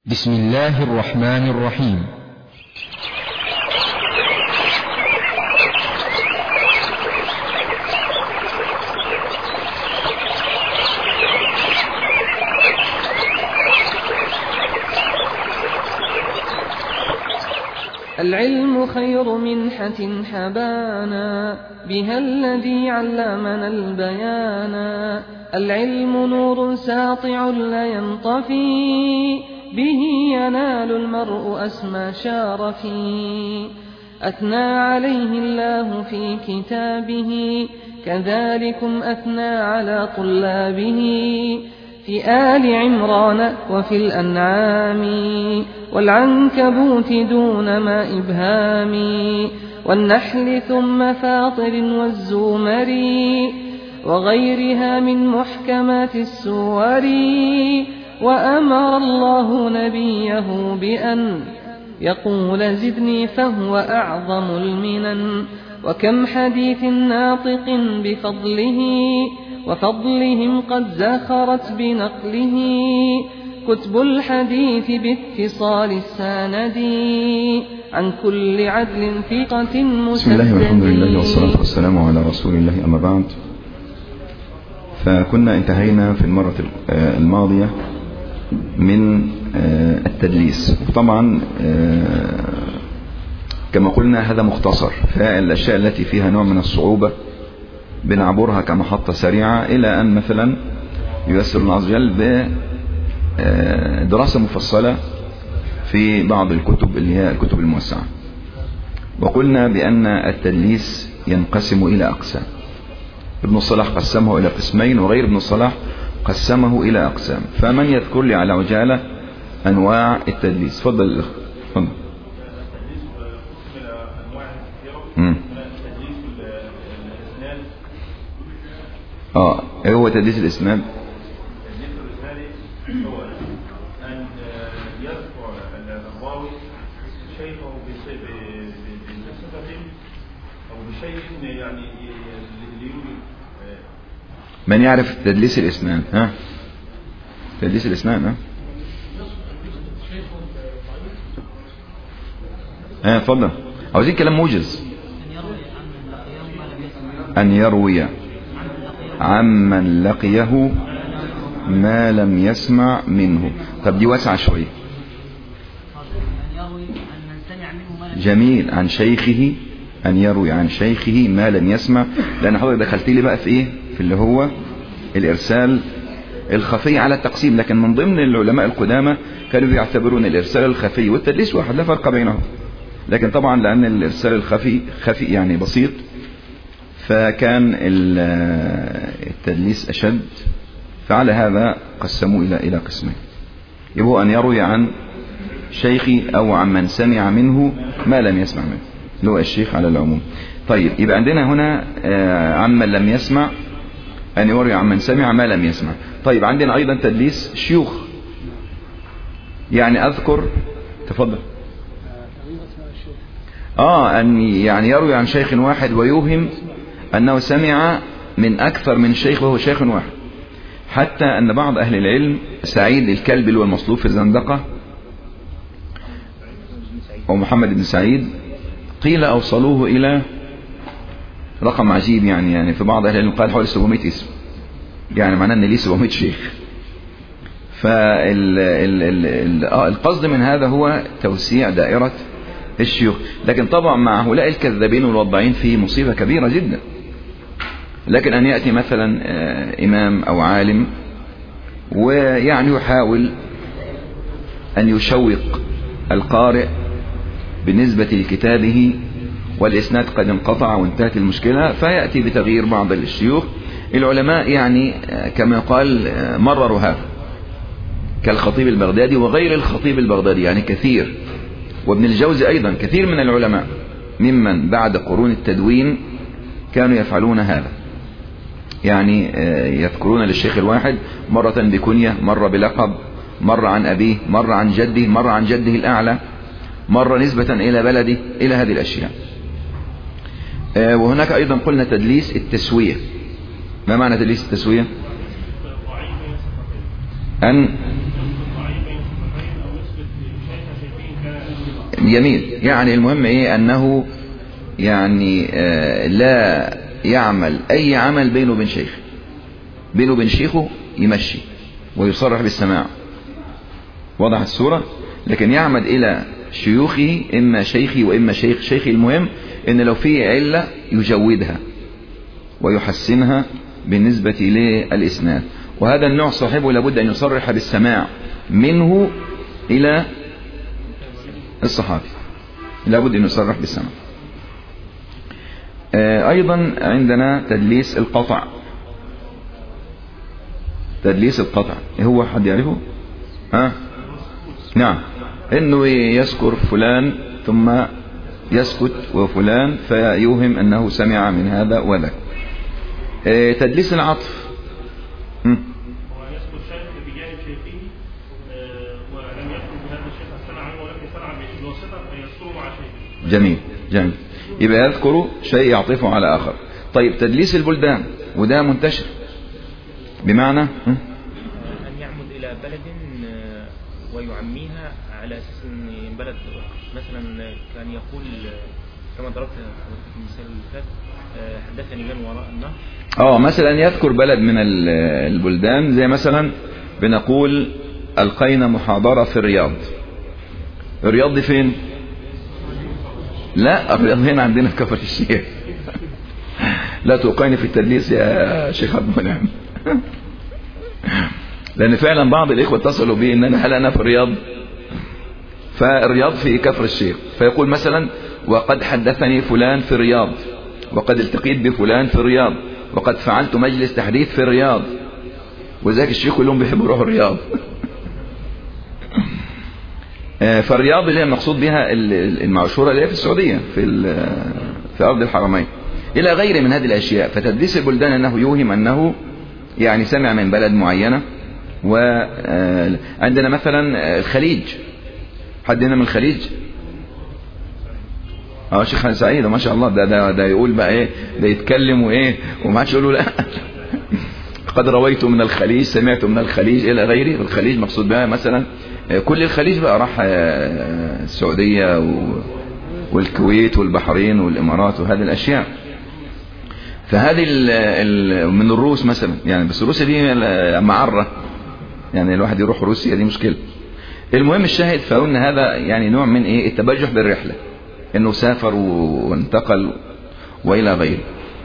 بسم الله الرحمن الرحيم. العلم خير منحة حبانا بها الذي علمنا البيانا. العلم نور ساطع لا ينطفي به ينال المرء أسمى شارفي. أثنى عليه الله في كتابه كذلكم أثنى على طلابه في آل عمران وفي الأنعام والعنكبوت دون ما إبهام والنحل ثم فاطر والزمر وغيرها من محكمات السور. وأمر الله نبيه بأن يقول زدني فهو أعظم المنن. وكم حديث ناطق بفضله وفضلهم قد زخرت بنقله كتب الحديث باتصال السند عن كل عدل ثقة مسدد. بسم الله والحمد لله والصلاة والسلام على رسول الله، أما بعد. فكنا انتهينا في المرة الماضية من التدليس، طبعا كما قلنا هذا مختصر، فالأشياء التي فيها نوع من الصعوبة بنعبرها كمحطة سريعة إلى أن مثلا ييسر الله عز وجل بدراسة مفصلة في بعض الكتب اللي هي الكتب الموسعة. وقلنا بأن التدليس ينقسم إلى أقسام. ابن الصلاح قسمه إلى قسمين، وغير ابن الصلاح قسمه إلى أقسام. فمن يذكر لي على عجالة أنواع التدليس؟ فضل الأخ. فضل. هو تدليس الإسناد. تدليس الإسناد هو أن يذكر الراوي شيخه بصفة أو بشيء يعني ليوري. من يعرف تدليس الإسناد؟ تدليس الإسناد فضل. عاوزين كلام موجز. أن يروي عمن لقيه ما لم يسمع منه. طب دي واسعة شوية. جميل. عن شيخه، أن يروي عن شيخه ما لم يسمع، لأن حضرتك دخلت لي بقى في إيه؟ في اللي هو الإرسال الخفي على التقسيم. لكن من ضمن العلماء القدامى كانوا يعتبرون الإرسال الخفي والتدليس واحد، لا فرق بينهم. لكن طبعا لأن الإرسال الخفي يعني بسيط، فكان التدليس أشد، فعلى هذا قسموا إلى قسمين. يبقى أن يروي عن شيخي أو عن من سمع منه ما لم يسمع منه، اللي هو الشيخ على العموم. طيب، يبقى عندنا هنا عمن لم يسمع، أن يروي عن من سمع ما لم يسمع. طيب، عندنا أيضا تدليس شيوخ، يعني أذكر. تفضل. أن يعني يروي عن شيخ واحد ويوهم أنه سمع من أكثر من شيخ وهو شيخ واحد، حتى أن بعض أهل العلم سعيد الكلب اللي هو المصلوب في الزندقة ومحمد بن سعيد قيل أوصلوه إلى رقم عجيب، يعني في بعض أهل العلم قال حوالي 700 اسم، يعني معناه أن ليه 700 شيخ. فالقصد من هذا هو توسيع دائرة الشيوخ. لكن طبعا مع هؤلاء الكذابين والوضعين في مصيبة كبيرة جدا. لكن أن يأتي مثلا إمام أو عالم ويعني يحاول أن يشوق القارئ بالنسبة لكتابه والإسناد قد انقطع وانتهت المشكلة، فيأتي بتغيير بعض الشيوخ. العلماء يعني كما قال مرروا هذا، كالخطيب البغدادي وغير الخطيب البغدادي، يعني كثير، وابن الجوزي أيضا، كثير من العلماء ممن بعد قرون التدوين كانوا يفعلون هذا، يعني يذكرون للشيخ الواحد مرة بكنية، مرة بلقب، مرة عن أبيه، مرة عن جده، مرة عن جده الأعلى، مرة نسبة إلى بلده، إلى هذه الأشياء. وهناك أيضا قلنا تدليس التسوية. ما معنى تدليس التسوية؟ أن جميل. يعني المهم ايه؟ انه يعني لا يعمل اي عمل بينه وبين شيخه، بينه وبين شيخه يمشي ويصرح بالسماع، وضح الصورة. لكن يعمد الى شيوخه، اما شيخي واما شيخ شيخي. المهم ان لو في علة يجودها ويحسنها بالنسبة للإسناد، وهذا النوع صاحبه لابد أن يصرح بالسماع منه إلى الصحابي، لابد أن يصرح بالسماع. أيضا عندنا تدليس القطع. تدليس القطع هو حد يعرفه؟ نعم، إنه يذكر فلان ثم يسكت وفلان فيوهم أنه سمع من هذا وذاك. تدليس العطف. هو يذكر شيخ بجانب شيخه ولم يذكر بهذا الشيخ السمع عنه ولم يسمع بواسطة فيذكره مع شيخه. جميل جميل. يبقى يذكر شيء يعطفه على آخر. طيب تدليس البلدان، وده منتشر، بمعنى أن يعمد إلى بلد ويعميها على أساس أن بلد مثلا كان يقول كما ضربت في المثال اللي فات حدثني من وراء النهر. مثلا يذكر بلد من البلدان، زي مثلا بنقول ألقينا محاضرة في الرياض. الرياض دي فين؟ لا، الرياض هنا عندنا في كفر الشيخ. لا توقعني في التدليس يا شيخ عبد المنعم. لأن فعلا بعض الإخوة اتصلوا بي إن هل أنا في الرياض؟ فالرياض في كفر الشيخ، فيقول مثلا وقد حدثني فلان في الرياض، وقد التقيت بفلان في الرياض، وقد فعلت مجلس تحديث في الرياض. وذاك الشيخ كلهم بيحبوا يروحوا الرياض. فالرياض اللي هي المقصود بها المعشورة اللي هي في السعودية في أرض الحرمين إلى غير من هذه الأشياء. فتدليس البلدان أنه يوهم أنه يعني سمع من بلد معينة. وعندنا مثلا الخليج، حد هنا من الخليج؟ شيخ سعيد ما شاء الله، ده يقول بقى ايه، ده يتكلم وايه وما عادش يقولوا لا. قد رويت من الخليج، سمعت من الخليج الى غيره. الخليج مقصود بها مثلا كل الخليج بقى، راح السعودية والكويت والبحرين والامارات وهذه الاشياء. فهذه من الروس مثلا، يعني بس روسيا دي معرة، يعني الواحد يروح روسيا دي مشكلة. المهم الشاهد، فقلنا هذا يعني نوع من ايه التبجح بالرحلة، انه سافر وانتقل والى غيره.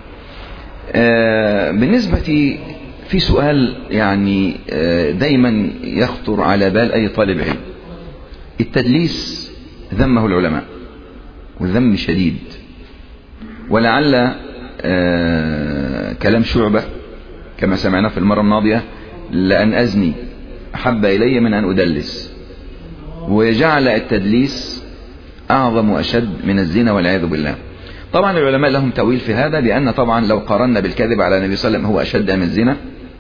بالنسبة في سؤال يعني دايما يخطر على بال اي طالب علم. التدليس ذمه العلماء وذم شديد، ولعل كلام شعبة كما سمعنا في المرة الماضية لأن أزني أحب إلي من أن أدلس، وجعل التدليس أعظم وأشد من الزنا والعياذ بالله. طبعا العلماء لهم تأويل في هذا، لأن طبعا لو قارنا بالكذب على النبي صلى الله عليه وسلم هو أشد من الزنا،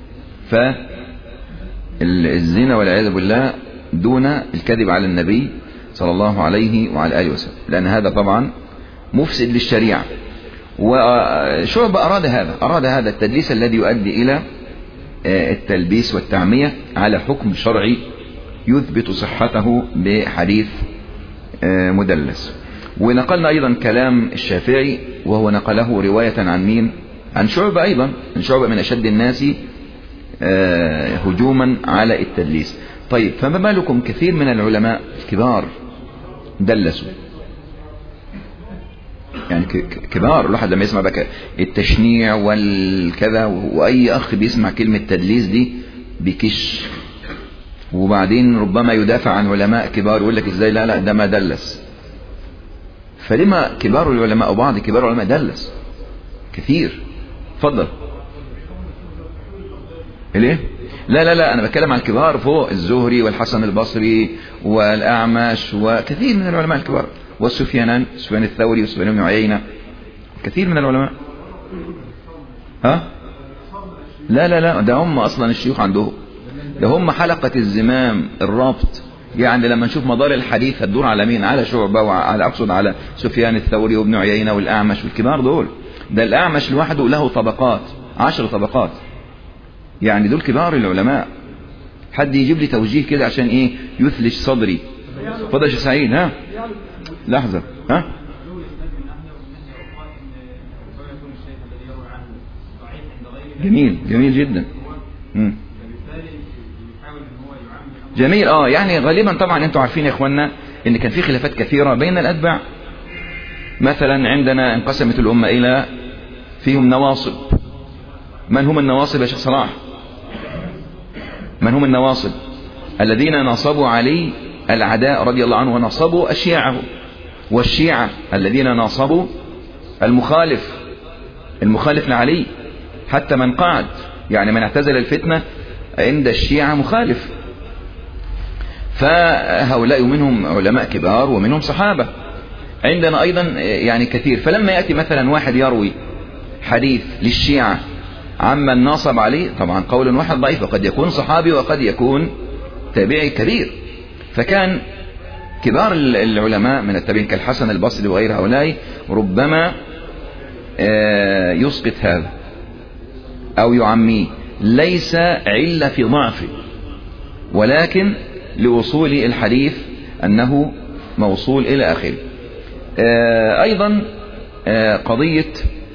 فالزنا والعياذ بالله دون الكذب على النبي صلى الله عليه وعلى آله وسلم، لأن هذا طبعا مفسد للشريعة. وشعب أراد هذا التدليس الذي يؤدي إلى التلبيس والتعمية على حكم شرعي يثبت صحته بحديث مدلس. ونقلنا أيضا كلام الشافعي، وهو نقله رواية عن مين؟ عن شعبة أيضا، عن شعبة من أشد الناس هجوما على التدليس. طيب فما بالكم كثير من العلماء الكبار دلسوا، يعني كبار. الواحد لما يسمع بقى التشنيع والكذا، وأي أخ بيسمع كلمة تدليس دي بيكش، وبعدين ربما يدافع عن علماء كبار يقول لك ازاي لا ده ما دلس. فلما كبار العلماء أو بعض كبار العلماء دلس كثير؟ اتفضل. ليه؟ لا أنا بتكلم عن الكبار فوق، الزهري والحسن البصري والأعمش وكثير من العلماء الكبار، والسفيان الثوري وسفيان بن عيينة، كثير من العلماء. لا ده هم أصلا الشيوخ عندهم، ده هم حلقة الزمام الرابط. يعني لما نشوف مدار الحديث هتدور على مين؟ على شعبة، وعلى أقصد على سفيان الثوري وابن عيينة والأعمش والكبار دول. ده الأعمش لوحده له طبقات، 10 طبقات، يعني دول كبار العلماء. حد يجيب لي توجيه كده عشان ايه يثلج صدري؟ فضل شيخ سعيد. لحظة. ها؟ جميل جميل جدا. جميل. يعني غالبا طبعا انتوا عارفين يا اخوانا ان كان في خلافات كثيرة بين الاتباع. مثلا عندنا انقسمت الامة الى فيهم نواصب. من هم النواصب يا شيخ صلاح؟ من هم النواصب؟ الذين نصبوا علي العداء رضي الله عنه ونصبوا أشياعه، والشيعة الذين نصبوا المخالف لعلي، حتى من قعد يعني من اعتزل الفتنة عند الشيعة مخالف. فهؤلاء منهم علماء كبار ومنهم صحابة. عندنا أيضا يعني كثير. فلما يأتي مثلا واحد يروي حديث للشيعة عمن ناصب عليه، طبعا قول واحد ضعيف، وقد يكون صحابي وقد يكون تابعي كبير. فكان كبار العلماء من التابعين كالحسن البصري وغير هؤلاء ربما يسقط هذا أو يعميه، ليس علة في ضعفه، ولكن لوصول الحديث أنه موصول إلى آخره. أيضا قضية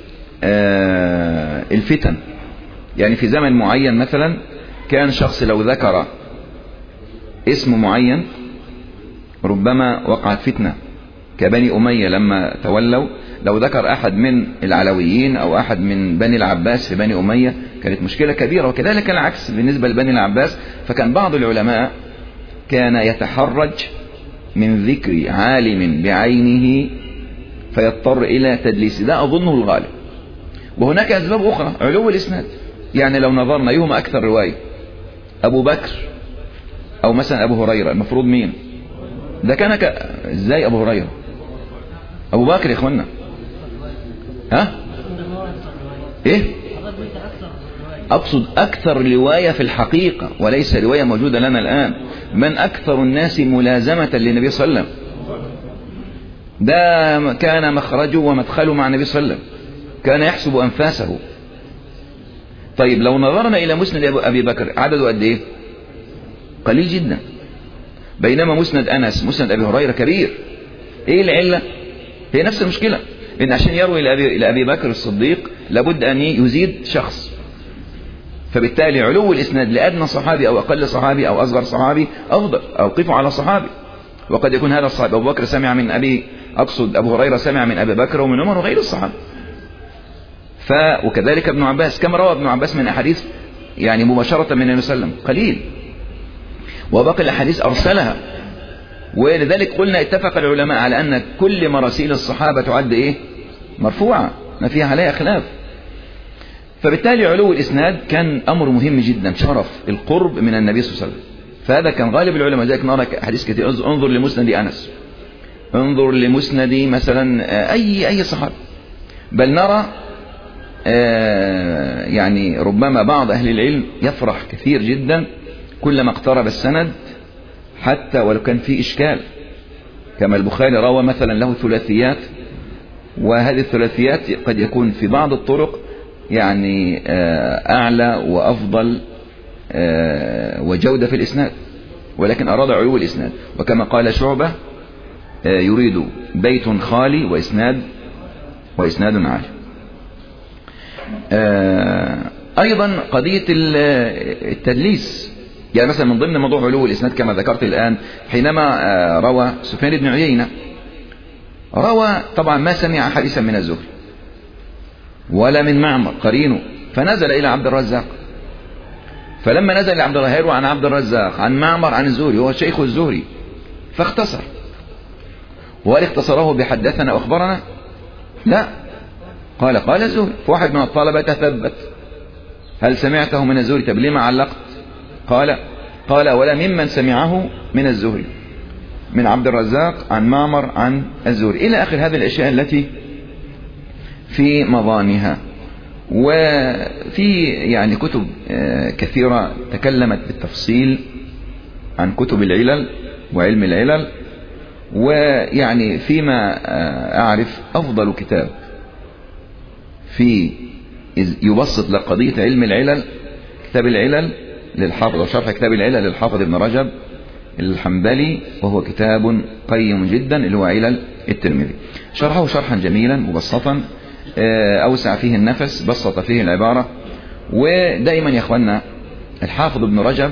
الفتن، يعني في زمن معين مثلا كان شخص لو ذكر اسم معين ربما وقعت فتنة، كبني أمية لما تولوا، لو ذكر أحد من العلويين أو أحد من بني العباس في بني أمية كانت مشكلة كبيرة. وكذلك العكس بالنسبة لبني العباس. فكان بعض العلماء كان يتحرج من ذكر عالم بعينه فيضطر إلى تدليس، ده أظنه الغالب. وهناك أسباب أخرى، علو الإسناد. يعني لو نظرنا أيهما أكثر رواية، أبو بكر أو مثلا أبو هريرة، المفروض مين؟ ده كان إزاي أبو هريرة؟ أبو بكر يا إخوانا. ها؟ إيه؟ أقصد أكثر رواية في الحقيقة، وليس رواية موجودة لنا الآن. من أكثر الناس ملازمة للنبي صلى الله عليه وسلم؟ ده كان مخرجه ومدخله مع النبي صلى الله عليه وسلم، كان يحسب أنفاسه. طيب لو نظرنا إلى مسند أبي بكر عدده قد إيه؟ قليل جدا. بينما مسند أنس، مسند أبي هريرة كبير. إيه العلة؟ هي نفس المشكلة، إن عشان يروي إلى أبي بكر الصديق لابد أن يزيد شخص، فبالتالي علو الإسناد لأدنى صحابي أو أقل صحابي أو أصغر صحابي أفضل، أوقفه على صحابي. وقد يكون هذا الصحابي أبو بكر سمع من أبو هريرة سمع من أبي بكر ومن عمر وغير الصحابة. وكذلك ابن عباس، كم روى ابن عباس من أحاديث يعني مباشرة من النبي صلى الله عليه وسلم؟ قليل. وباقي الأحاديث أرسلها. ولذلك قلنا اتفق العلماء على أن كل مراسيل الصحابة تعد إيه؟ مرفوعة، ما فيها عليها خلاف. فبالتالي علو الإسناد كان أمر مهم جدا، شرف القرب من النبي صلى الله عليه وسلم. فهذا كان غالب العلماء. ذلك نرى حديث كثير، انظر لمسند أنس، انظر لمسند مثلا أي صحابي. بل نرى يعني ربما بعض أهل العلم يفرح كثير جدا كلما اقترب السند، حتى ولو كان فيه إشكال. كما البخاري روى مثلا له ثلاثيات، وهذه الثلاثيات قد يكون في بعض الطرق يعني أعلى وأفضل وجودة في الإسناد، ولكن أراد علو الإسناد. وكما قال شعبة يريد بيت خالي وإسناد عالي. أيضا قضية التدليس، يعني مثلا من ضمن موضوع علو الإسناد كما ذكرت الآن، حينما روى سفيان بن عيينة، روى طبعا ما سمع حديثا من الزهري ولا من معمر قرينه، فنزل إلى عبد الرزاق. فلما نزل إلى عبد الرزاق يروى عن عبد الرزاق عن معمر عن الزهري، هو شيخ الزهري، فاختصر. وهل اختصره بحدثنا وأخبرنا؟ لا، قال الزهري. فواحد من الطلبة تثبت، هل سمعته من الزهري؟ طب لما علقت؟ قال ولا ممن سمعه من الزهري، من عبد الرزاق عن معمر عن الزهري، إلى آخر هذه الأشياء التي في مضانها. وفي يعني كتب كثيرة تكلمت بالتفصيل عن كتب العلل وعلم العلل. ويعني فيما أعرف أفضل كتاب في يبسط لقضية علم العلل كتاب العلل للحافظ، وشرح كتاب العلل للحافظ ابن رجب الحنبلي، وهو كتاب قيم جدا اللي هو علل الترمذي. شرحه شرحا جميلا مبسطا، أوسع فيه النفس، بسط فيه العبارة. ودائما يا أخوانا الحافظ ابن رجب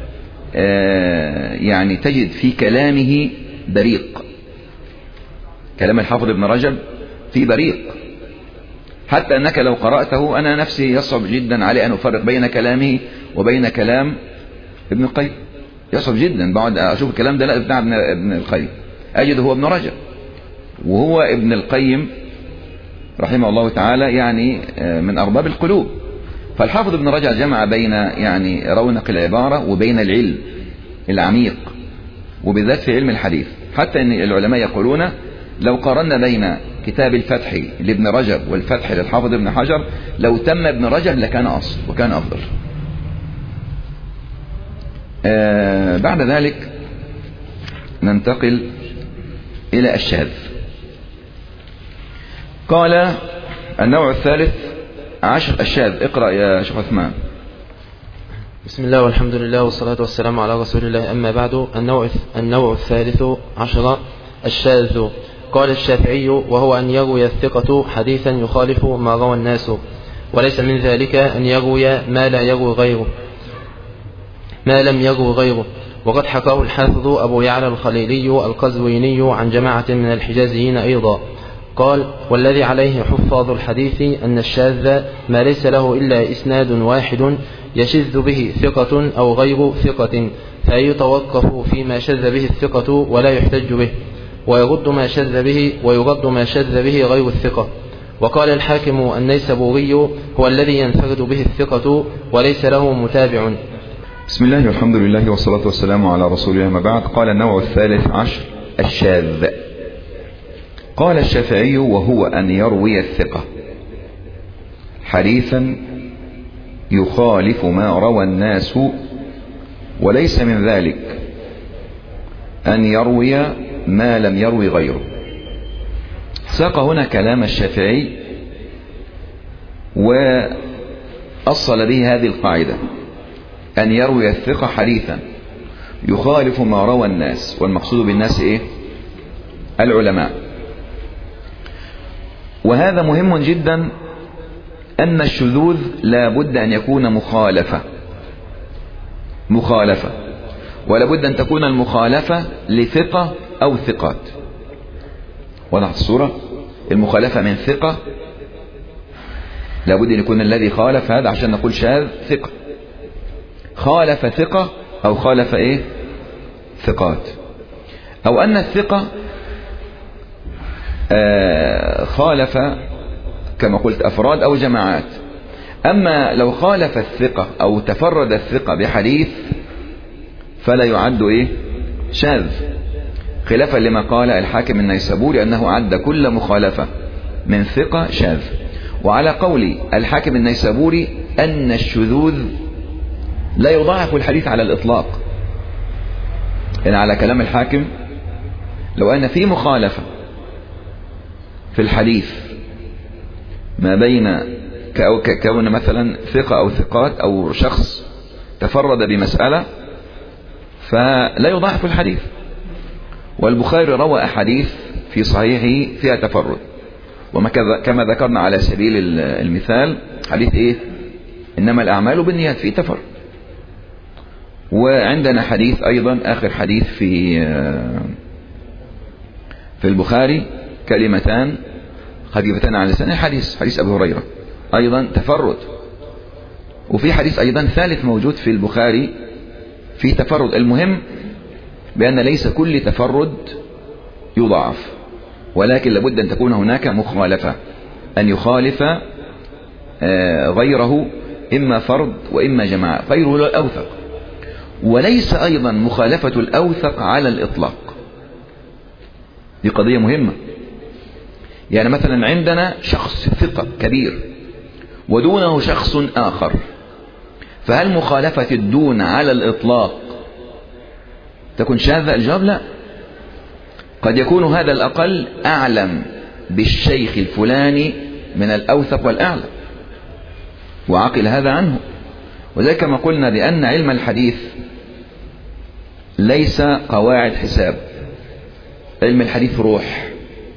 يعني تجد في كلامه بريق. كلام الحافظ ابن رجب فيه بريق، حتى أنك لو قرأته أنا نفسي يصعب جدا علي أن أفرق بين كلامه وبين كلام ابن القيم. يصعب جدا بعد أشوف الكلام ده لا بتاع ابن القيم أجد هو ابن رجب، وهو ابن القيم رحمه الله تعالى يعني من أرباب القلوب. فالحافظ ابن رجب جمع بين يعني رونق العبارة وبين العلم العميق، وبالذات في علم الحديث، حتى أن العلماء يقولون لو قارنا بين كتاب الفتح لابن رجب والفتح للحافظ ابن حجر لو تم ابن رجب لكان أصل وكان أفضل. بعد ذلك ننتقل إلى الشاذ. قال النوع الثالث عشر الشاذ. اقرأ يا شيخ عثمان. بسم الله والحمد لله والصلاة والسلام على رسول الله. أما بعد، النوع الثالث عشر الشاذ. قال الشافعي: وهو أن يروي الثقة حديثا يخالف ما روى الناس، وليس من ذلك أن يروي ما لم يروي غيره. وقد حكاه الحافظ أبو يعلى الخليلي القزويني عن جماعة من الحجازيين أيضا. قال: والذي عليه حفاظ الحديث أن الشاذ ما ليس له إلا إسناد واحد يشذ به ثقة أو غير ثقة، فيتوقف فيما شذ به الثقة ولا يحتج به، ويرد ما شذ به غير الثقة. وقال الحاكم النيسابوري: هو الذي ينفرد به الثقة وليس له متابع. بسم الله والحمد لله والصلاة والسلام على رسول الله. ما بعد. قال النوع الثالث عشر الشاذ. قال الشافعي: وهو أن يروي الثقة حديثا يخالف ما روى الناس، وليس من ذلك أن يروي ما لم يروي غيره. ساق هنا كلام الشافعي وأصل به هذه القاعدة: أن يروي الثقة حديثا يخالف ما روى الناس. والمقصود بالناس إيه؟ العلماء. وهذا مهم جدا، أن الشذوذ لا بد أن يكون مخالفة، ولا بد أن تكون المخالفة لثقة أو ثقات. وضعت الصورة؟ المخالفة من ثقة لا بد أن يكون الذي خالف هذا عشان نقول شاذ ثقة، خالف ثقة أو خالف إيه؟ ثقات. أو أن الثقة خالف كما قلت أفراد أو جماعات. أما لو خالف الثقة أو تفرد الثقة بحديث فلا يعد إيه؟ شاذ، خلافا لما قال الحاكم النيسابوري أنه عد كل مخالفة من ثقة شاذ. وعلى قول الحاكم النيسابوري أن الشذوذ لا يضاعف الحديث على الإطلاق. يعني على كلام الحاكم لو أن في مخالفة في الحديث ما بين كون مثلا ثقة أو ثقات أو شخص تفرد بمسألة فلا يضاعف الحديث. والبخاري روى أحاديث في صحيحه فيها تفرد، كما ذكرنا على سبيل المثال حديث إيه؟ إنما الأعمال بالنيات، فيه تفرد. وعندنا حديث أيضا آخر حديث في البخاري: كلمتان خفيفتان على لسان، حديث أبي هريرة أيضا تفرد. وفي حديث أيضا ثالث موجود في البخاري في تفرد. المهم بأن ليس كل تفرد يضاعف، ولكن لابد أن تكون هناك مخالفة، أن يخالف غيره إما فرد وإما جماعة، غيره الأوثق. وليس أيضا مخالفة الأوثق على الإطلاق. دي قضية مهمة. يعني مثلا عندنا شخص ثقة كبير ودونه شخص آخر، فهل مخالفة الدون على الإطلاق تكون شاذة؟ الجواب لا. قد يكون هذا الأقل أعلم بالشيخ الفلاني من الأوثق والأعلم، وعقل هذا عنه. وذلك ما قلنا بأن علم الحديث ليس قواعد حساب. علم الحديث روح،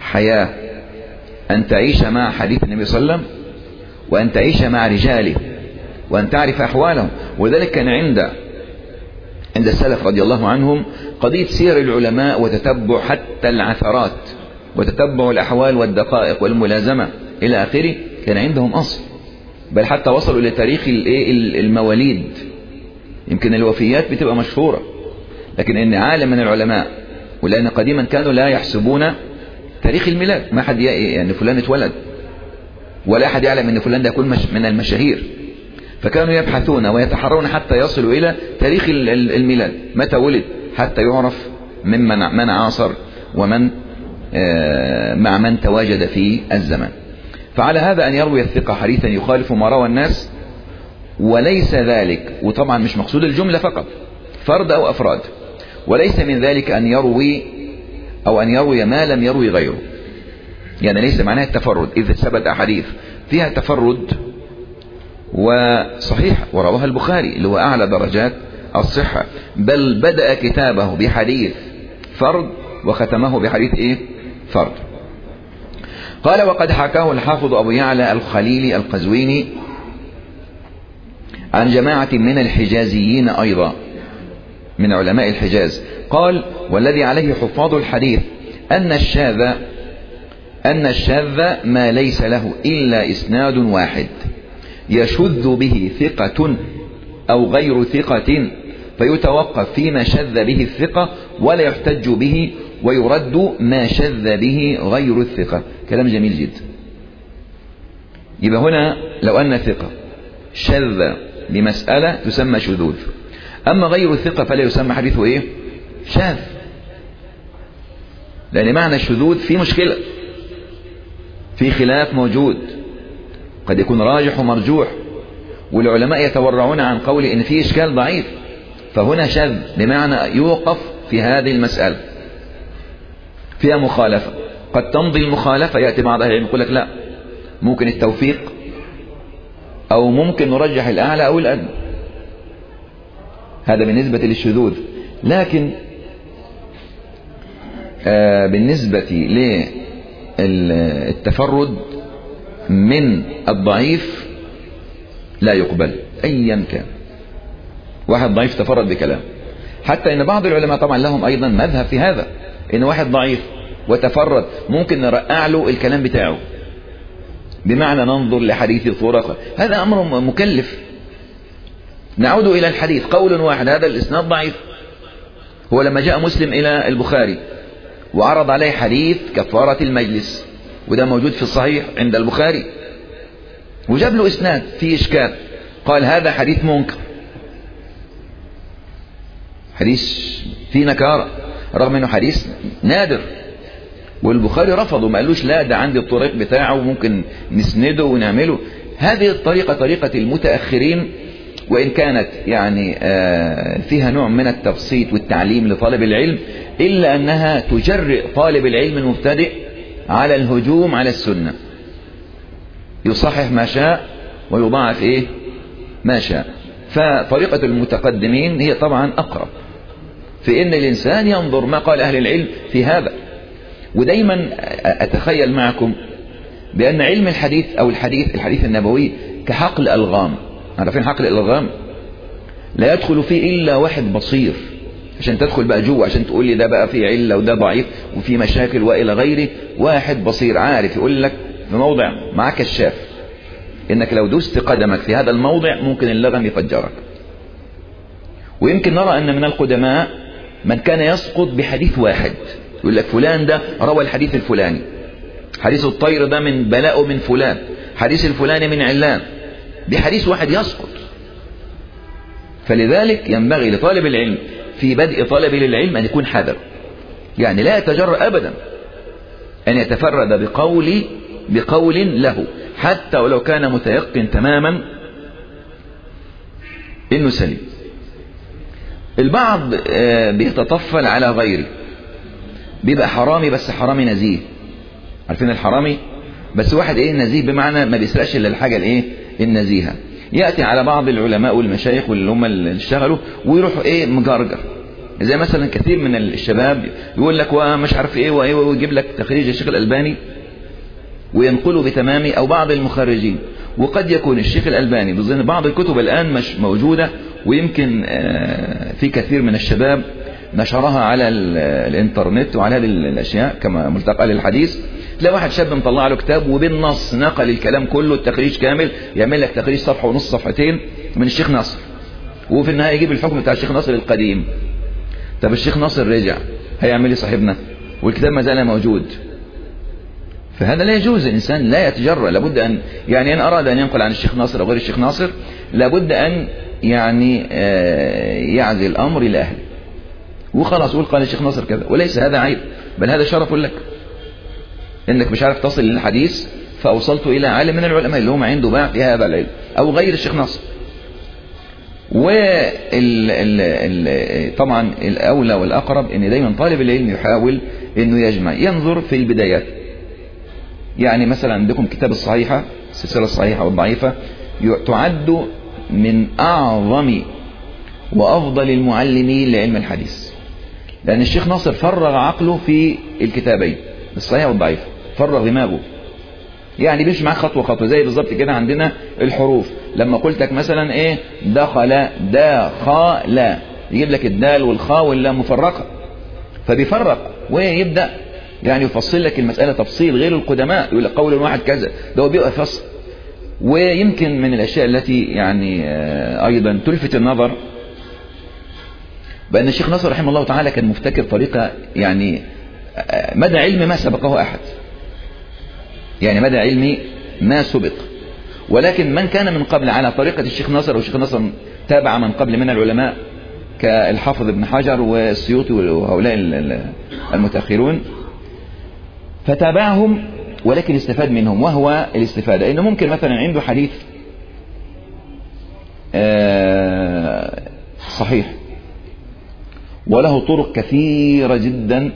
حياة أن تعيش مع حديث النبي صلى الله عليه وسلم، وأن تعيش مع رجاله، وأن تعرف أحوالهم. وذلك كان عند السلف رضي الله عنهم قضية سير العلماء وتتبع حتى العثرات وتتبع الأحوال والدقائق والملازمة إلى آخره، كان عندهم أصل. بل حتى وصلوا لتاريخ المواليد. يمكن الوفيات بتبقى مشهورة، لكن إن عالم من العلماء، ولأن قديما كانوا لا يحسبون تاريخ الميلاد، ما حد يعني فلان اتولد، ولا أحد يعلم أن فلان ده يكون من المشاهير، فكانوا يبحثون ويتحرون حتى يصلوا إلى تاريخ الميلاد، متى ولد، حتى يعرف من عاصر ومن مع من تواجد في الزمان. فعلى هذا أن يروي الثقة حديثا يخالف ما روى الناس، وليس ذلك، وطبعا مش مقصود الجملة فقط، فرد أو أفراد، وليس من ذلك أن يروي ما لم يروي غيره. يعني ليس معناه التفرد، إذا ثبت أحاديث فيها تفرد وصحيح ورواها البخاري اللي هو أعلى درجات الصحة، بل بدأ كتابه بحديث فرد وختمه بحديث فرد. قال: وقد حكاه الحافظ أبو يعلى الخليلي القزويني عن جماعة من الحجازيين أيضا، من علماء الحجاز، قال: والذي عليه حفاظ الحديث أن الشاذ ما ليس له إلا إسناد واحد يشذ به ثقة أو غير ثقة، فيتوقف فيما شذ به الثقة ولا يحتج به، ويرد ما شذ به غير الثقة. كلام جميل جدا. يبقى هنا لو أن ثقة شذ بمسألة تسمى شذوذ، أما غير الثقة فلا يسمى حديثه شاذ، لأن معنى الشذوذ في مشكلة، في خلاف موجود، قد يكون راجح ومرجوح، والعلماء يتورعون عن قول إن في إشكال ضعيف، فهنا شذ بمعنى يوقف في هذه المسألة، فيها مخالفة. قد تمضي المخالفة، يأتي بعض أهل العلم يقول لك لا، ممكن التوفيق، أو ممكن نرجح الأعلى أو الأدنى. هذا بالنسبة للشذوذ. لكن بالنسبة للتفرد من الضعيف لا يقبل أيا كان. واحد ضعيف تفرد بكلام، حتى إن بعض العلماء طبعا لهم أيضا مذهب في هذا، إن واحد ضعيف وتفرد ممكن نرقع له الكلام بتاعه، بمعنى ننظر لحديث طرق. هذا أمر مكلف. نعود إلى الحديث، قول واحد هذا الإسناد ضعيف. هو لما جاء مسلم إلى البخاري وعرض عليه حديث كفارة المجلس، وده موجود في الصحيح عند البخاري، وجاب له إسناد فيه إشكال، قال هذا حديث منكر، حديث فيه نكارة، رغم أنه حديث نادر، والبخاري رفضه، ما قالوش لا ده عندي الطريق بتاعه وممكن نسنده ونعمله. هذه الطريقة طريقة المتأخرين، وإن كانت يعني فيها نوع من التبسيط والتعليم لطالب العلم، إلا أنها تجرئ طالب العلم المبتدئ على الهجوم على السنة، يصحح ما شاء ويضاعف ما شاء. فطريقة المتقدمين هي طبعا أقرب في أن الإنسان ينظر ما قال أهل العلم في هذا. ودايما أتخيل معكم بأن علم الحديث أو الحديث النبوي كحقل ألغام. عارفين حقل الألغام؟ لا يدخل فيه إلا واحد بصير، عشان تدخل بقى جوه عشان تقول لي ده بقى فيه علة وده ضعيف وفيه مشاكل وإلى غيره. واحد بصير عارف يقول لك في موضع معك كشاف إنك لو دوست قدمك في هذا الموضع ممكن اللغم يفجرك. ويمكن نرى أن من القدماء من كان يسقط بحديث واحد، يقول لك فلان ده روى الحديث الفلاني، حديث الطير ده من بلاء من فلان، حديث الفلاني من علان، بحديث واحد يسقط. فلذلك ينبغي لطالب العلم في بدء طلب للعلم أن يكون حذر، يعني لا يتجرأ أبدا أن يتفرد بقول له، حتى ولو كان متيقن تماما إنه سليم. البعض بيتطفل على غيره، بيبقى حرامي بس حرامي نزيه. عارفين الحرامي؟ بس واحد نزيه بمعنى ما بيسرقش إلا الحاجة النزيهة. يأتي على بعض العلماء والمشايخ واللي هم اللي اشتغلوا ويروحوا مجرجر زي مثلا كثير من الشباب يقول لك ومش عارف ايه وايه، ويجيب لك تخريج الشيخ الألباني وينقله بتمامه، او بعض المخرجين. وقد يكون الشيخ الألباني بظن بعض الكتب الآن مش موجودة، ويمكن في كثير من الشباب نشرها على الانترنت وعلى هذه الاشياء كما ملتقى للحديث. تلاقي واحد شاب مطلع له كتاب وبالنص نقل الكلام كله، التخريج كامل، يعمل لك تخريج صفحة ونص صفحتين من الشيخ ناصر، وفي النهاية يجيب الحكم بتاع الشيخ ناصر القديم. طب الشيخ ناصر رجع، هيعمل ايه صاحبنا؟ والكتاب ما زال موجود. فهذا لا يجوز. الإنسان لا يتجرأ، لابد أن يعني إن أراد أن ينقل عن الشيخ ناصر أو غير الشيخ ناصر لابد أن يعني يعزل الأمر إلى أهله وخلاص، يقول قال الشيخ ناصر كذا، وليس هذا عيب، بل هذا شرف لك إنك مش عارف تصل للحديث فأوصلت إلى عالم من العلماء اللي هم عنده باع في هذا العلم أو غير الشيخ ناصر. طبعا الأولى والأقرب إن دايما طالب العلم يحاول إنه يجمع، ينظر في البدايات. يعني مثلا عندكم كتاب الصحيحة، السلسلة الصحيحة والضعيفة، تعد من أعظم وأفضل المعلمين لعلم الحديث، لأن الشيخ ناصر فرغ عقله في الكتابين الصحيحة والضعيفة، فرغ دماغه، يعني بيمشي معاك خطوة خطوة. زي بالظبط كده عندنا الحروف، لما قلتك مثلا ايه دخل دخل، يجيب لك الدال والخاء واللام مفرقة، فبيفرق ويبدأ يعني يفصل لك المسألة تفصيل غير القدماء، يقول لك قول واحد كذا، ده هو بيبقى فصل. ويمكن من الأشياء التي يعني أيضا تلفت النظر بأن الشيخ ناصر رحمه الله تعالى كان مفتكر طريقة، يعني مدى علمي ما سبقه أحد، يعني مدى علمي ما سبق، ولكن من كان من قبل على طريقة الشيخ ناصر، والشيخ ناصر تابع من قبل من العلماء كالحافظ ابن حجر والسيوطي وهؤلاء المتأخرون، فتابعهم ولكن استفاد منهم. وهو الاستفادة إنه ممكن مثلا عنده حديث صحيح وله طرق كثيرة جدا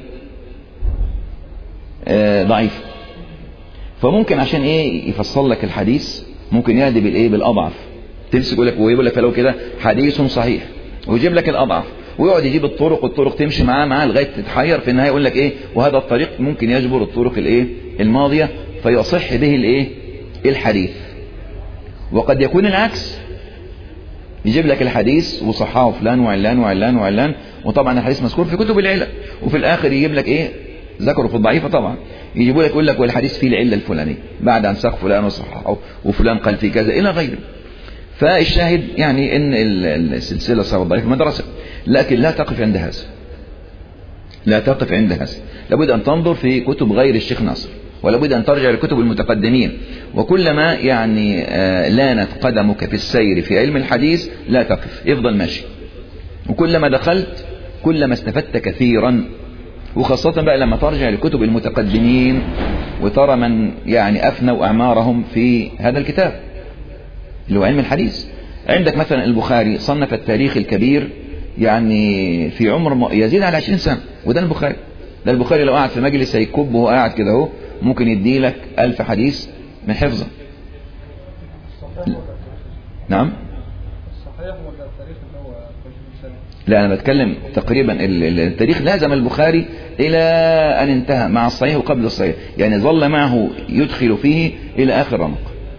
ضعيفة، فممكن عشان ايه يفصل لك الحديث ممكن يهدي بالايه بالأضعف، تمسك يقول لك ويقول لك فلو كده حديث صحيح، ويجيب لك الأضعف ويقعد يجيب الطرق والطرق تمشي معاه لغاية تتحير، في النهاية يقول لك ايه وهذا الطريق ممكن يجبر الطرق الايه الماضية فيصح به الايه الحديث. وقد يكون العكس، يجيب لك الحديث وصححه فلان وعلان وعلان وعلان، وطبعا الحديث مذكور في كتب العلل، وفي الآخر يجيب لك ايه ذكروا في الضعيفة طبعا، يجيبوا لك يقول لك والحديث فيه العلة الفلانية بعد أن ساق فلان وصححه وفلان قال فيه كذا إلى غيره. فالشاهد يعني ان السلسلة صار الضعيفة مدرسة، لكن لا تقف عند هذا، لا تقف عند هذا، لابد أن تنظر في كتب غير الشيخ ناصر، ولابد أن ترجع لكتب المتقدمين. وكلما يعني لانت قدمك في السير في علم الحديث لا تقف، افضل ماشي، وكلما دخلت كلما استفدت كثيرا، وخاصة بقى لما ترجع لكتب المتقدمين وترى من يعني أفنوا أعمارهم في هذا الكتاب اللي هو علم الحديث. عندك مثلا البخاري صنف التاريخ الكبير يعني في عمر يزيد على 20 سنة، وده البخاري. ده البخاري لو قاعد في مجلس هيكب وهو قاعد كده اهو ممكن يدي لك 1000 حديث من حفظه. نعم الصحيح ولا التاريخ اللي هو 20 سنة؟ لا أنا بتكلم تقريبا التاريخ لازم البخاري إلى أن انتهى مع الصحيح وقبل الصحيح، يعني ظل معه يدخل فيه إلى آخر رمق.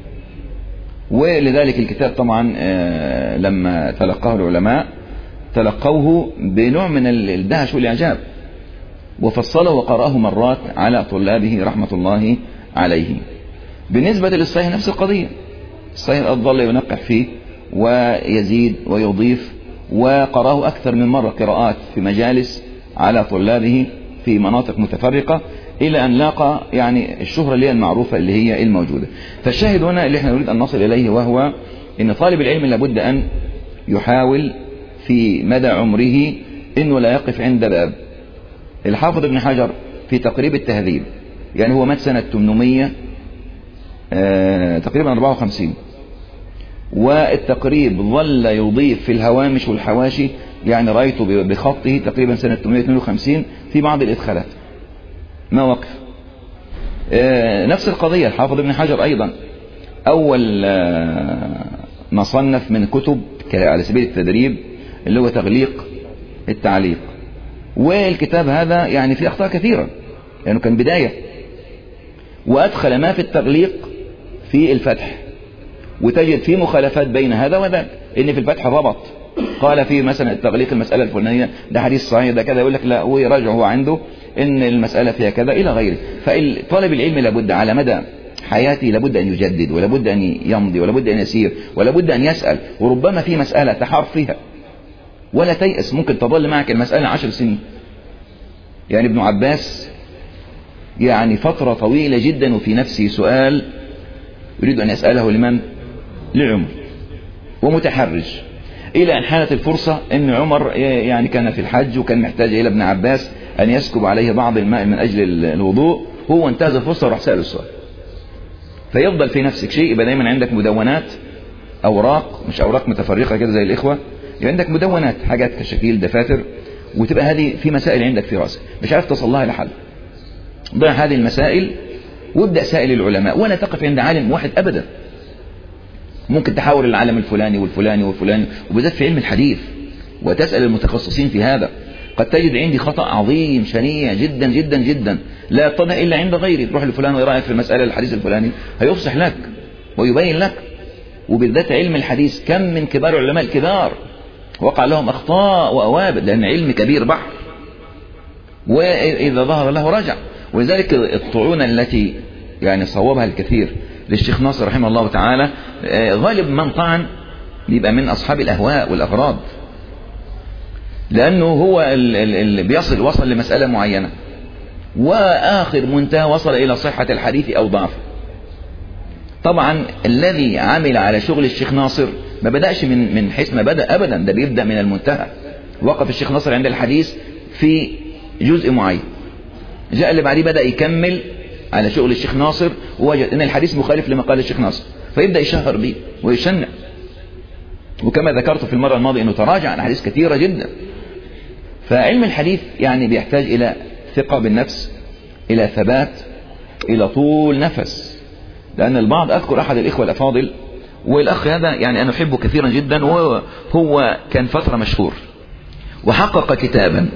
ولذلك الكتاب طبعا لما تلقاه العلماء تلقوه بنوع من الدهش والإعجاب، وفصله وقرأه مرات على طلابه رحمة الله عليه. بالنسبة للصحيح نفس القضية، الصحيح ظل ينقح فيه ويزيد ويضيف، وقرأه أكثر من مرة قراءات في مجالس على طلابه في مناطق متفرقة، إلى أن لاقى يعني الشهرة اللي هي المعروفة اللي هي الموجودة. فالشاهد هنا اللي احنا نريد أن نصل إليه وهو أن طالب العلم لابد أن يحاول في مدى عمره أنه لا يقف عند باب. الحافظ ابن حجر في تقريب التهذيب، يعني هو مات سنة 800 تقريبا 54، والتقريب ظل يضيف في الهوامش والحواشي، يعني رأيته بخطه تقريبا سنة 852 في بعض الإدخالات ما وقف. نفس القضية الحافظ ابن حجر أيضا أول ما صنف من كتب على سبيل التدريب اللي هو تغليق التعليق، والكتاب هذا يعني فيه أخطاء كثيرة لأنه يعني كان بداية، وأدخل ما في التغليق في الفتح، وتجد فيه مخالفات بين هذا وذاك. إن في الفتح ربط، قال في مثلا التغليق المسألة الفلانية ده حديث صحيح ده كذا، يقول لك لا ويراجع هو عنده إن المسألة فيها كذا إلى غيره. فطالب العلم لابد على مدى حياتي لابد أن يجدد، ولابد أن يمضي، ولابد أن يسير، ولابد أن يسأل. وربما في مسألة تحار فيها ولا تيأس، ممكن تظل معك المسألة 10 سنين. يعني ابن عباس يعني فترة طويلة جدا وفي نفسه سؤال يريد أن يسأله لمن؟ لعمر، ومتحرج، إلى أن حانت الفرصة أن عمر يعني كان في الحج وكان محتاج إلى ابن عباس أن يسكب عليه بعض الماء من أجل الوضوء، هو انتهز الفرصة وراح سأله السؤال. فيفضل في نفسك شيء، يبقى دايما عندك مدونات، أوراق، مش أوراق متفرقة كده زي الإخوة، يبقى عندك مدونات، حاجات كشكيل، دفاتر، وتبقى هذه في مسائل عندك في رأسك مش عارف تصلها لحل. ضع هذه المسائل وابدأ سائل العلماء، ولا تقف عند عالم واحد أبدا. ممكن تحاول العالم الفلاني والفلاني والفلاني، وبالذات في علم الحديث، وتسأل المتخصصين في هذا. قد تجد عندي خطأ عظيم شنيع جدا جدا جدا لا يتضح إلا عند غيري، تروح لفلان ويرأيك في المسألة الحديث الفلاني هيفصح لك ويبين لك. وبالذات علم الحديث كم من كبار العلماء الكبار وقع لهم أخطاء وأوابد، لأن علم كبير بحر، وإذا ظهر له رجع. ولذلك الطعون التي يعني صوبها الكثير للشيخ ناصر رحمه الله تعالى، غالب من طعن يبقى من أصحاب الأهواء والأغراض، لأنه هو اللي وصل لمسألة معينة، وآخر منتهى وصل إلى صحة الحديث أو ضعفه. طبعا الذي عمل على شغل الشيخ ناصر ما بدأش من حيث ما بدأ أبدا، ده بيبدأ من المنتهى. وقف الشيخ ناصر عند الحديث في جزء معين، جاء اللي بعديه بدأ يكمل على شغل الشيخ ناصر، ووجد أن الحديث مخالف لما قال الشيخ ناصر، فيبدأ يشهر به ويشنع. وكما ذكرت في المرة الماضية أنه تراجع عن حديث كثيرة جدا. فعلم الحديث يعني بيحتاج إلى ثقة بالنفس، إلى ثبات، إلى طول نفس. لأن البعض، أذكر أحد الإخوة الأفاضل، والأخ هذا يعني أنا أحبه كثيرا جدا، وهو كان فترة مشهور وحقق كتاب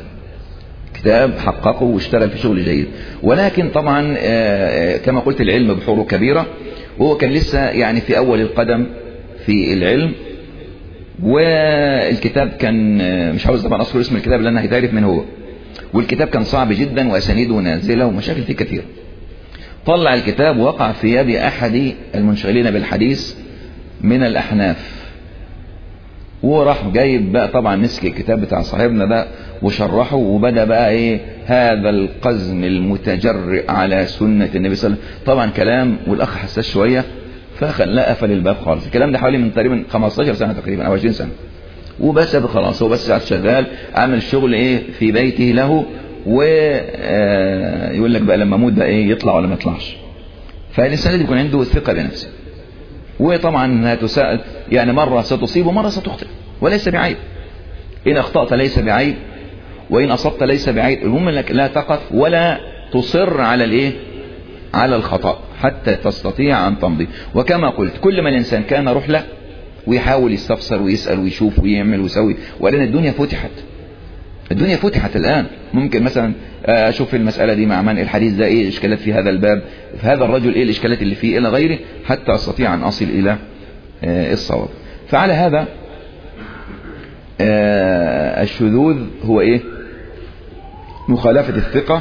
حققه واشتغل في شغل جيد، ولكن طبعا كما قلت العلم بحوره كبيرة، وهو كان لسه يعني في أول القدم في العلم. والكتاب كان مش عاوز طبعا أذكر اسم الكتاب لأنه هيتعرف من هو، والكتاب كان صعب جدا وأسانيده نازلة ومشاكل فيه كثير. طلع الكتاب وقع في يد أحد المنشغلين بالحديث من الأحناف، وراح جايب بقى طبعا مسك الكتاب بتاع صاحبنا ده وشرحه، وبدأ بقى ايه هذا القزم المتجرئ على سنة النبي صلى الله عليه وسلم. طبعا كلام، والأخ حساس شوية فخلاه قفل الباب خالص. الكلام ده حوالي من تقريبا 15 سنة تقريبا أو 20 سنة، وبس خلاص هو بس شغال عامل شغل ايه في بيته له، ويقول لك بقى لما اموت بقى ايه يطلع ولا ما يطلعش. فالإنسان لازم يكون عنده ثقة بنفسه، وطبعا يعني مرة ستصيب ومرة ستخطئ، وليس بعيب. إن أخطأت ليس بعيب، وإن أصبت ليس بعيب. المهم أنك لا تقف ولا تصر على الإيه؟ على الخطأ حتى تستطيع أن تمضي. وكما قلت كل ما الإنسان كان رحلة ويحاول يستفسر ويسأل ويشوف ويعمل ويسوي، ولأن الدنيا فتحت. الدنيا فتحت الآن. ممكن مثلا أشوف المسألة دي مع من الحديث ده إيه الإشكالات في هذا الباب، في هذا الرجل إيه الإشكالات اللي فيه إلى غيره، حتى أستطيع أن أصل إلى الصواب. فعلى هذا الشذوذ هو إيه؟ مخالفة الثقة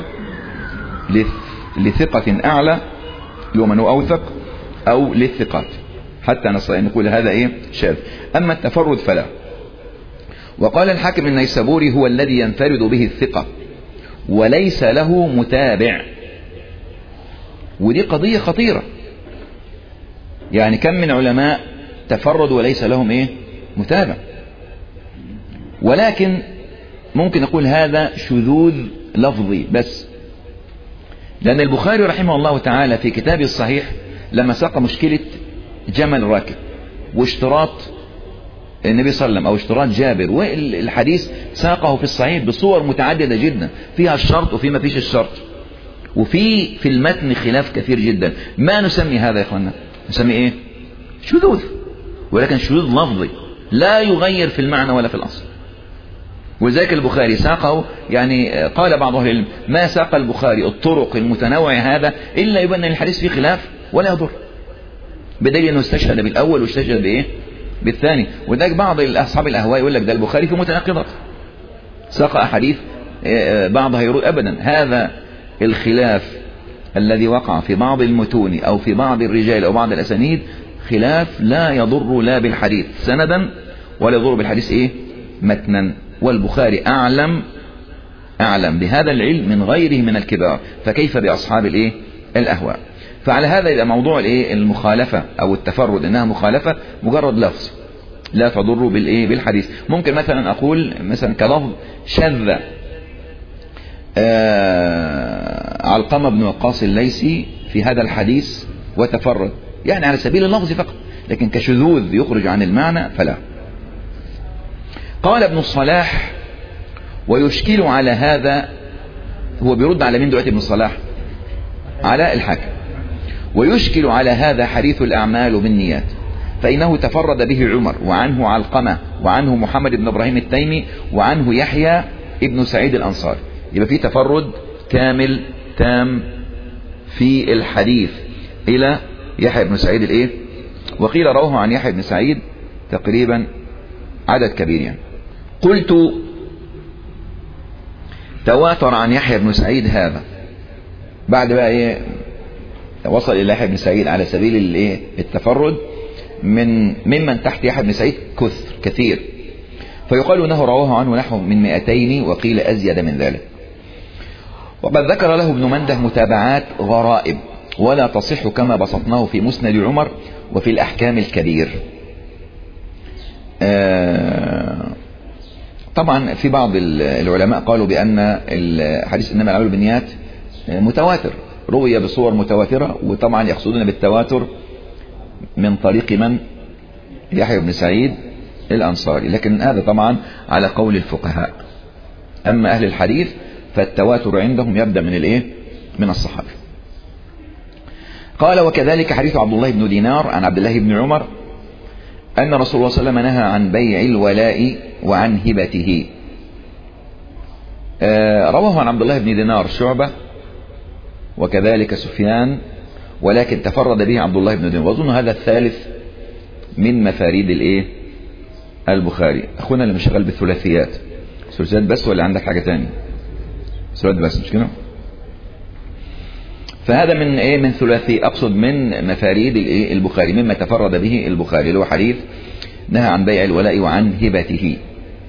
لثقة أعلى لمن هو أوثق، أو للثقات، حتى نستطيع نقول هذا إيه؟ شاذ. أما التفرد فلا. وقال الحاكم النيسابوري هو الذي ينفرد به الثقة وليس له متابع. ودي قضية خطيرة. يعني كم من علماء تفردوا وليس لهم إيه؟ متابع. ولكن ممكن نقول هذا شذوذ لفظي بس. لأن البخاري رحمه الله تعالى في كتابه الصحيح لما ساق مشكلة جمل راكب واشتراط النبي صلى الله عليه وسلم أو اشتراط جابر، والحديث ساقه في الصحيح بصور متعددة جدا، فيها الشرط وفي ما فيش الشرط، وفي المتن خلاف كثير جدا. ما نسمي هذا يا اخوانا؟ نسمي ايه؟ شذوذ. ولكن شذوذ لفظي لا يغير في المعنى ولا في الأصل. وذلك البخاري ساقه، يعني قال بعض أهل العلم ما ساق البخاري الطرق المتنوعة هذا إلا يبين أن الحديث فيه خلاف ولا يضر، بدليل أنه استشهد بالأول واستشهد بإيه؟ بالثاني. وذلك بعض أصحاب الأهواء يقول لك ده البخاري في متناقضات، ساق أحاديث بعضها يرد. أبدا، هذا الخلاف الذي وقع في بعض المتون أو في بعض الرجال أو بعض الأسانيد خلاف لا يضر لا بالحديث سندا ولا يضر بالحديث إيه؟ متنا. والبخاري أعلم بهذا العلم من غيره من الكبار، فكيف بأصحاب الإيه؟ الأهواء. فعلى هذا إذا موضوع الإيه؟ المخالفة أو التفرد إنها مخالفة مجرد لفظ لا تضر بالإيه؟ بالحديث. ممكن مثلا أقول مثلا كلفظ شذ علقمة بن وقاص الليثي في هذا الحديث وتفرد، يعني على سبيل اللفظ فقط، لكن كشذوذ يخرج عن المعنى فلا. قال ابن الصلاح ويشكل على هذا، هو بيرد على مين دلوقتي ابن الصلاح؟ على الحاكم. ويشكل على هذا حديث الأعمال بالنيات، فإنه تفرد به عمر وعنه علقمة وعنه محمد بن إبراهيم التيمي وعنه يحيى ابن سعيد الأنصاري. يبقى في تفرد كامل تام في الحديث إلى يحيى بن سعيد الإيه؟ وقيل رواه عن يحيى بن سعيد تقريبا عدد كبير. يعني قلت تواتر عن يحيى بن سعيد هذا بعد بقى إيه؟ وصل إلى يحيى بن سعيد على سبيل الإيه؟ التفرد ممن تحت يحيى بن سعيد كثير، فيقال أنه رواه عنه نحو من 200 وقيل أزيد من ذلك. وقد ذكر له ابن منده متابعات غرائب ولا تصح كما بسطناه في مسند عمر وفي الأحكام الكبير. طبعا في بعض العلماء قالوا بأن الحديث إنما الأعمال بالنيات متواتر، روي بصور متواترة، وطبعا يقصدون بالتواتر من طريق من؟ يحيى بن سعيد الأنصاري، لكن هذا طبعا على قول الفقهاء. أما أهل الحديث فالتواتر عندهم يبدأ من الإيه؟ من الصحابة. قال وكذلك حديث عبد الله بن دينار عن عبد الله بن عمر أن رسول الله صلى الله عليه وسلم نهى عن بيع الولاء وعن هبته. رواه عن عبد الله بن دينار شعبة وكذلك سفيان، ولكن تفرد به عبد الله بن دينار، وأظن هذا الثالث من مفاريد الإيه؟ البخاري. أخونا اللي مشغل بالثلاثيات، ثلاثيات بس ولا عندك حاجة تانية؟ ثلاثيات بس مش كده؟ فهذا من إيه؟ من ثلاثي، أقصد من مفاريد الإيه؟ البخاري، مما تفرد به البخاري، اللي هو حديث نهى عن بيع الولاء وعن هبته.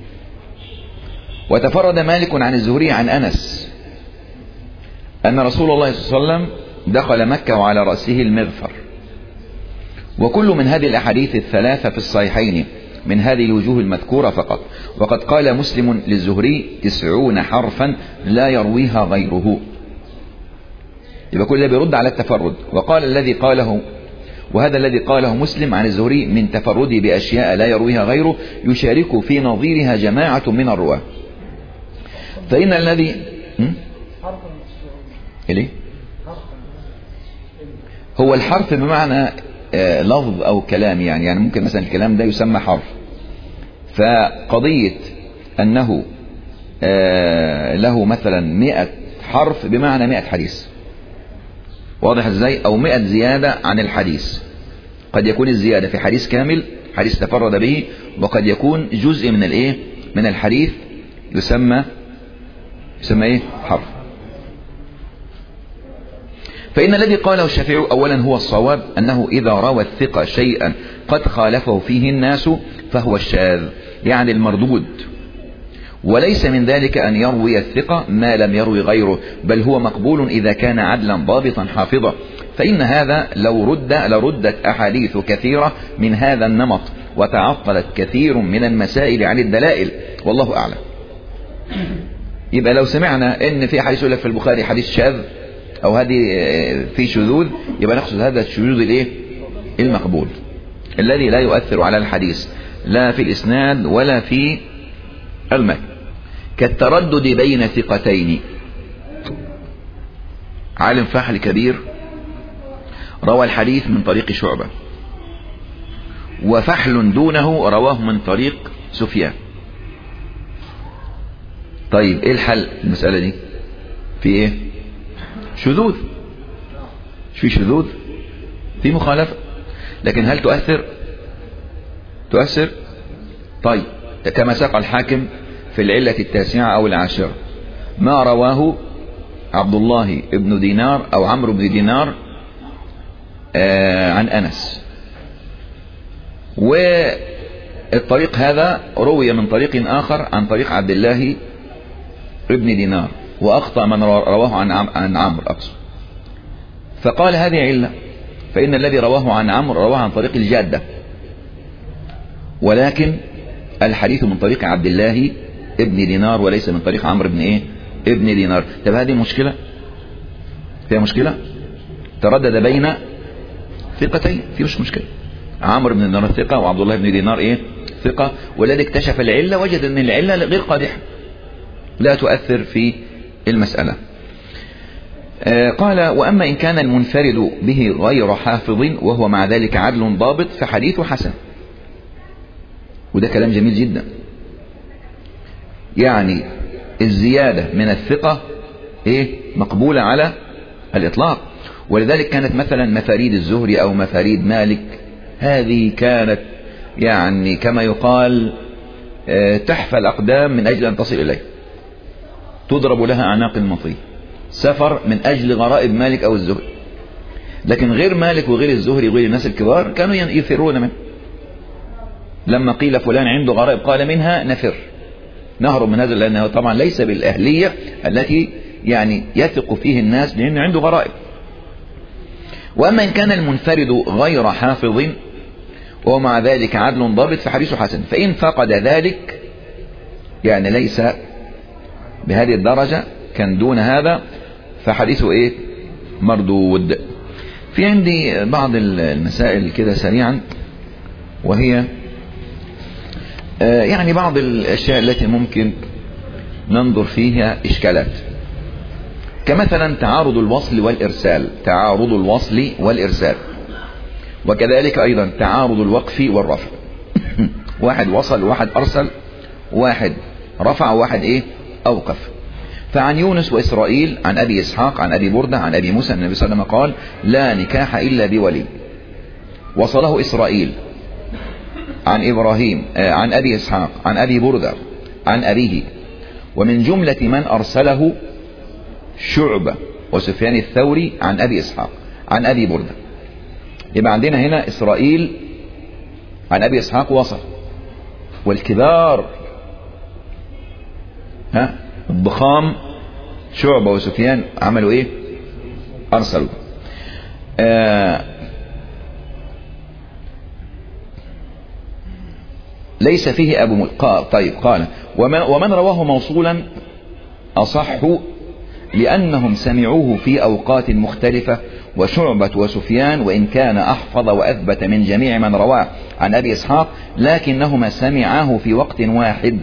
وتفرد مالك عن الزهري عن أنس أن رسول الله صلى الله عليه وسلم دخل مكة وعلى رأسه المغفر. وكل من هذه الأحاديث الثلاثة في الصحيحين من هذه الوجوه المذكورة فقط. وقد قال مسلم للزهري 90 حرفا لا يرويها غيره. يبقى كل ده بيرد على التفرد. وقال الذي قاله، وهذا الذي قاله مسلم عن الزهري من تفرده بأشياء لا يرويها غيره يشارك في نظيرها جماعة من الرواة. فإن الذي إليه هو الحرف بمعنى لفظ أو كلام، يعني ممكن مثلا الكلام ده يسمى حرف. فقضية أنه له مثلا 100 حرف بمعنى 100 حديث، واضح ازاي؟ أو 100 زيادة عن الحديث. قد يكون الزيادة في حديث كامل، حديث تفرد به، وقد يكون جزء من الايه؟ من الحديث يسمى ايه؟ حرف. فإن الذي قاله الشافعي أولا هو الصواب، أنه إذا روى الثقة شيئا قد خالفه فيه الناس فهو الشاذ، يعني المردود. وليس من ذلك أن يروي الثقة ما لم يروي غيره، بل هو مقبول إذا كان عدلا ضابطا حافظا. فإن هذا لردت أحاديث كثيرة من هذا النمط، وتعطلت كثير من المسائل عن الدلائل، والله أعلم. يبقى لو سمعنا ان في حديث يقول لك في البخاري حديث شاذ او هذه في شذوذ، يبقى نقصد هذا الشذوذ الايه؟ المقبول الذي لا يؤثر على الحديث لا في الاسناد ولا في المتن، كالتردد بين ثقتين. عالم فاحل كبير روى الحديث من طريق شعبة، وفحل دونه رواه من طريق سفيان. طيب ايه الحل المسألة دي؟ في ايه؟ شذوذ. في شذوذ، في مخالفة، لكن هل تؤثر؟ طيب كما ساق الحاكم في العلة 9 أو 10 ما رواه عبد الله بن دينار أو عمرو بن دينار عن أنس، والطريق هذا روي من طريق آخر عن طريق عبد الله بن دينار، وأخطأ من رواه عن عمرو أقصد، فقال هذه علة، فإن الذي رواه عن عمرو رواه عن طريق الجادة، ولكن الحديث من طريق عبد الله ابن دينار وليس من طريق عمرو ابن دينار. طب هذه مشكلة، فيها مشكلة، تردد بين ثقتين، في مش مشكلة، عمرو بن دينار ثقة وعبد الله بن دينار ثقة، والذي اكتشف العلة وجد ان العلة غير قادحة لا تؤثر في المسألة. قال وأما إن كان المنفرد به غير حافظ وهو مع ذلك عدل ضابط فحديث حسن. وده كلام جميل جدا، يعني الزيادة من الثقة مقبولة على الإطلاق، ولذلك كانت مثلا مفاريد الزهري أو مفاريد مالك هذه كانت يعني كما يقال تحفى الأقدام من أجل أن تصل إليه، تضرب لها أعناق المطية، سفر من أجل غرائب مالك أو الزهري. لكن غير مالك وغير الزهري وغير الناس الكبار كانوا يفرون منه، لما قيل فلان عنده غرائب قال منها نفر، نهرب من هذا، لأنه طبعا ليس بالأهلية التي يعني يثق فيه الناس لأنه عنده غرائب. وأما إن كان المنفرد غير حافظ ومع ذلك عدل ضابط فحديث حسن، فإن فقد ذلك يعني ليس بهذه الدرجة، كان دون هذا، فحديثه مردود. في عندي بعض المسائل كده سريعا، وهي يعني بعض الأشياء التي ممكن ننظر فيها إشكالات، كمثلا تعارض الوصل والإرسال، وكذلك أيضا تعارض الوقف والرفع. واحد وصل وواحد أرسل، واحد رفع وواحد أوقف. فعن يونس وإسرائيل عن أبي إسحاق عن أبي بردة عن أبي موسى النبي صلى الله عليه وسلم قال لا نكاح إلا بولي. وصله إسرائيل عن إبراهيم عن أبي إسحاق عن أبي بردة عن أبيه، ومن جملة من أرسله شعبة وسفيان الثوري عن أبي إسحاق عن أبي بردة. يبقى عندنا هنا إسرائيل عن أبي إسحاق وصل، والكبار الضخام شعبة وسفيان عملوا أرسلوا. ليس فيه أبو طيب قال ومن رواه موصولا أصح لأنهم سمعوه في أوقات مختلفة، وشعبة وسفيان وإن كان أحفظ وأثبت من جميع من رواه عن أبي إسحاق لكنهما سمعاه في وقت واحد.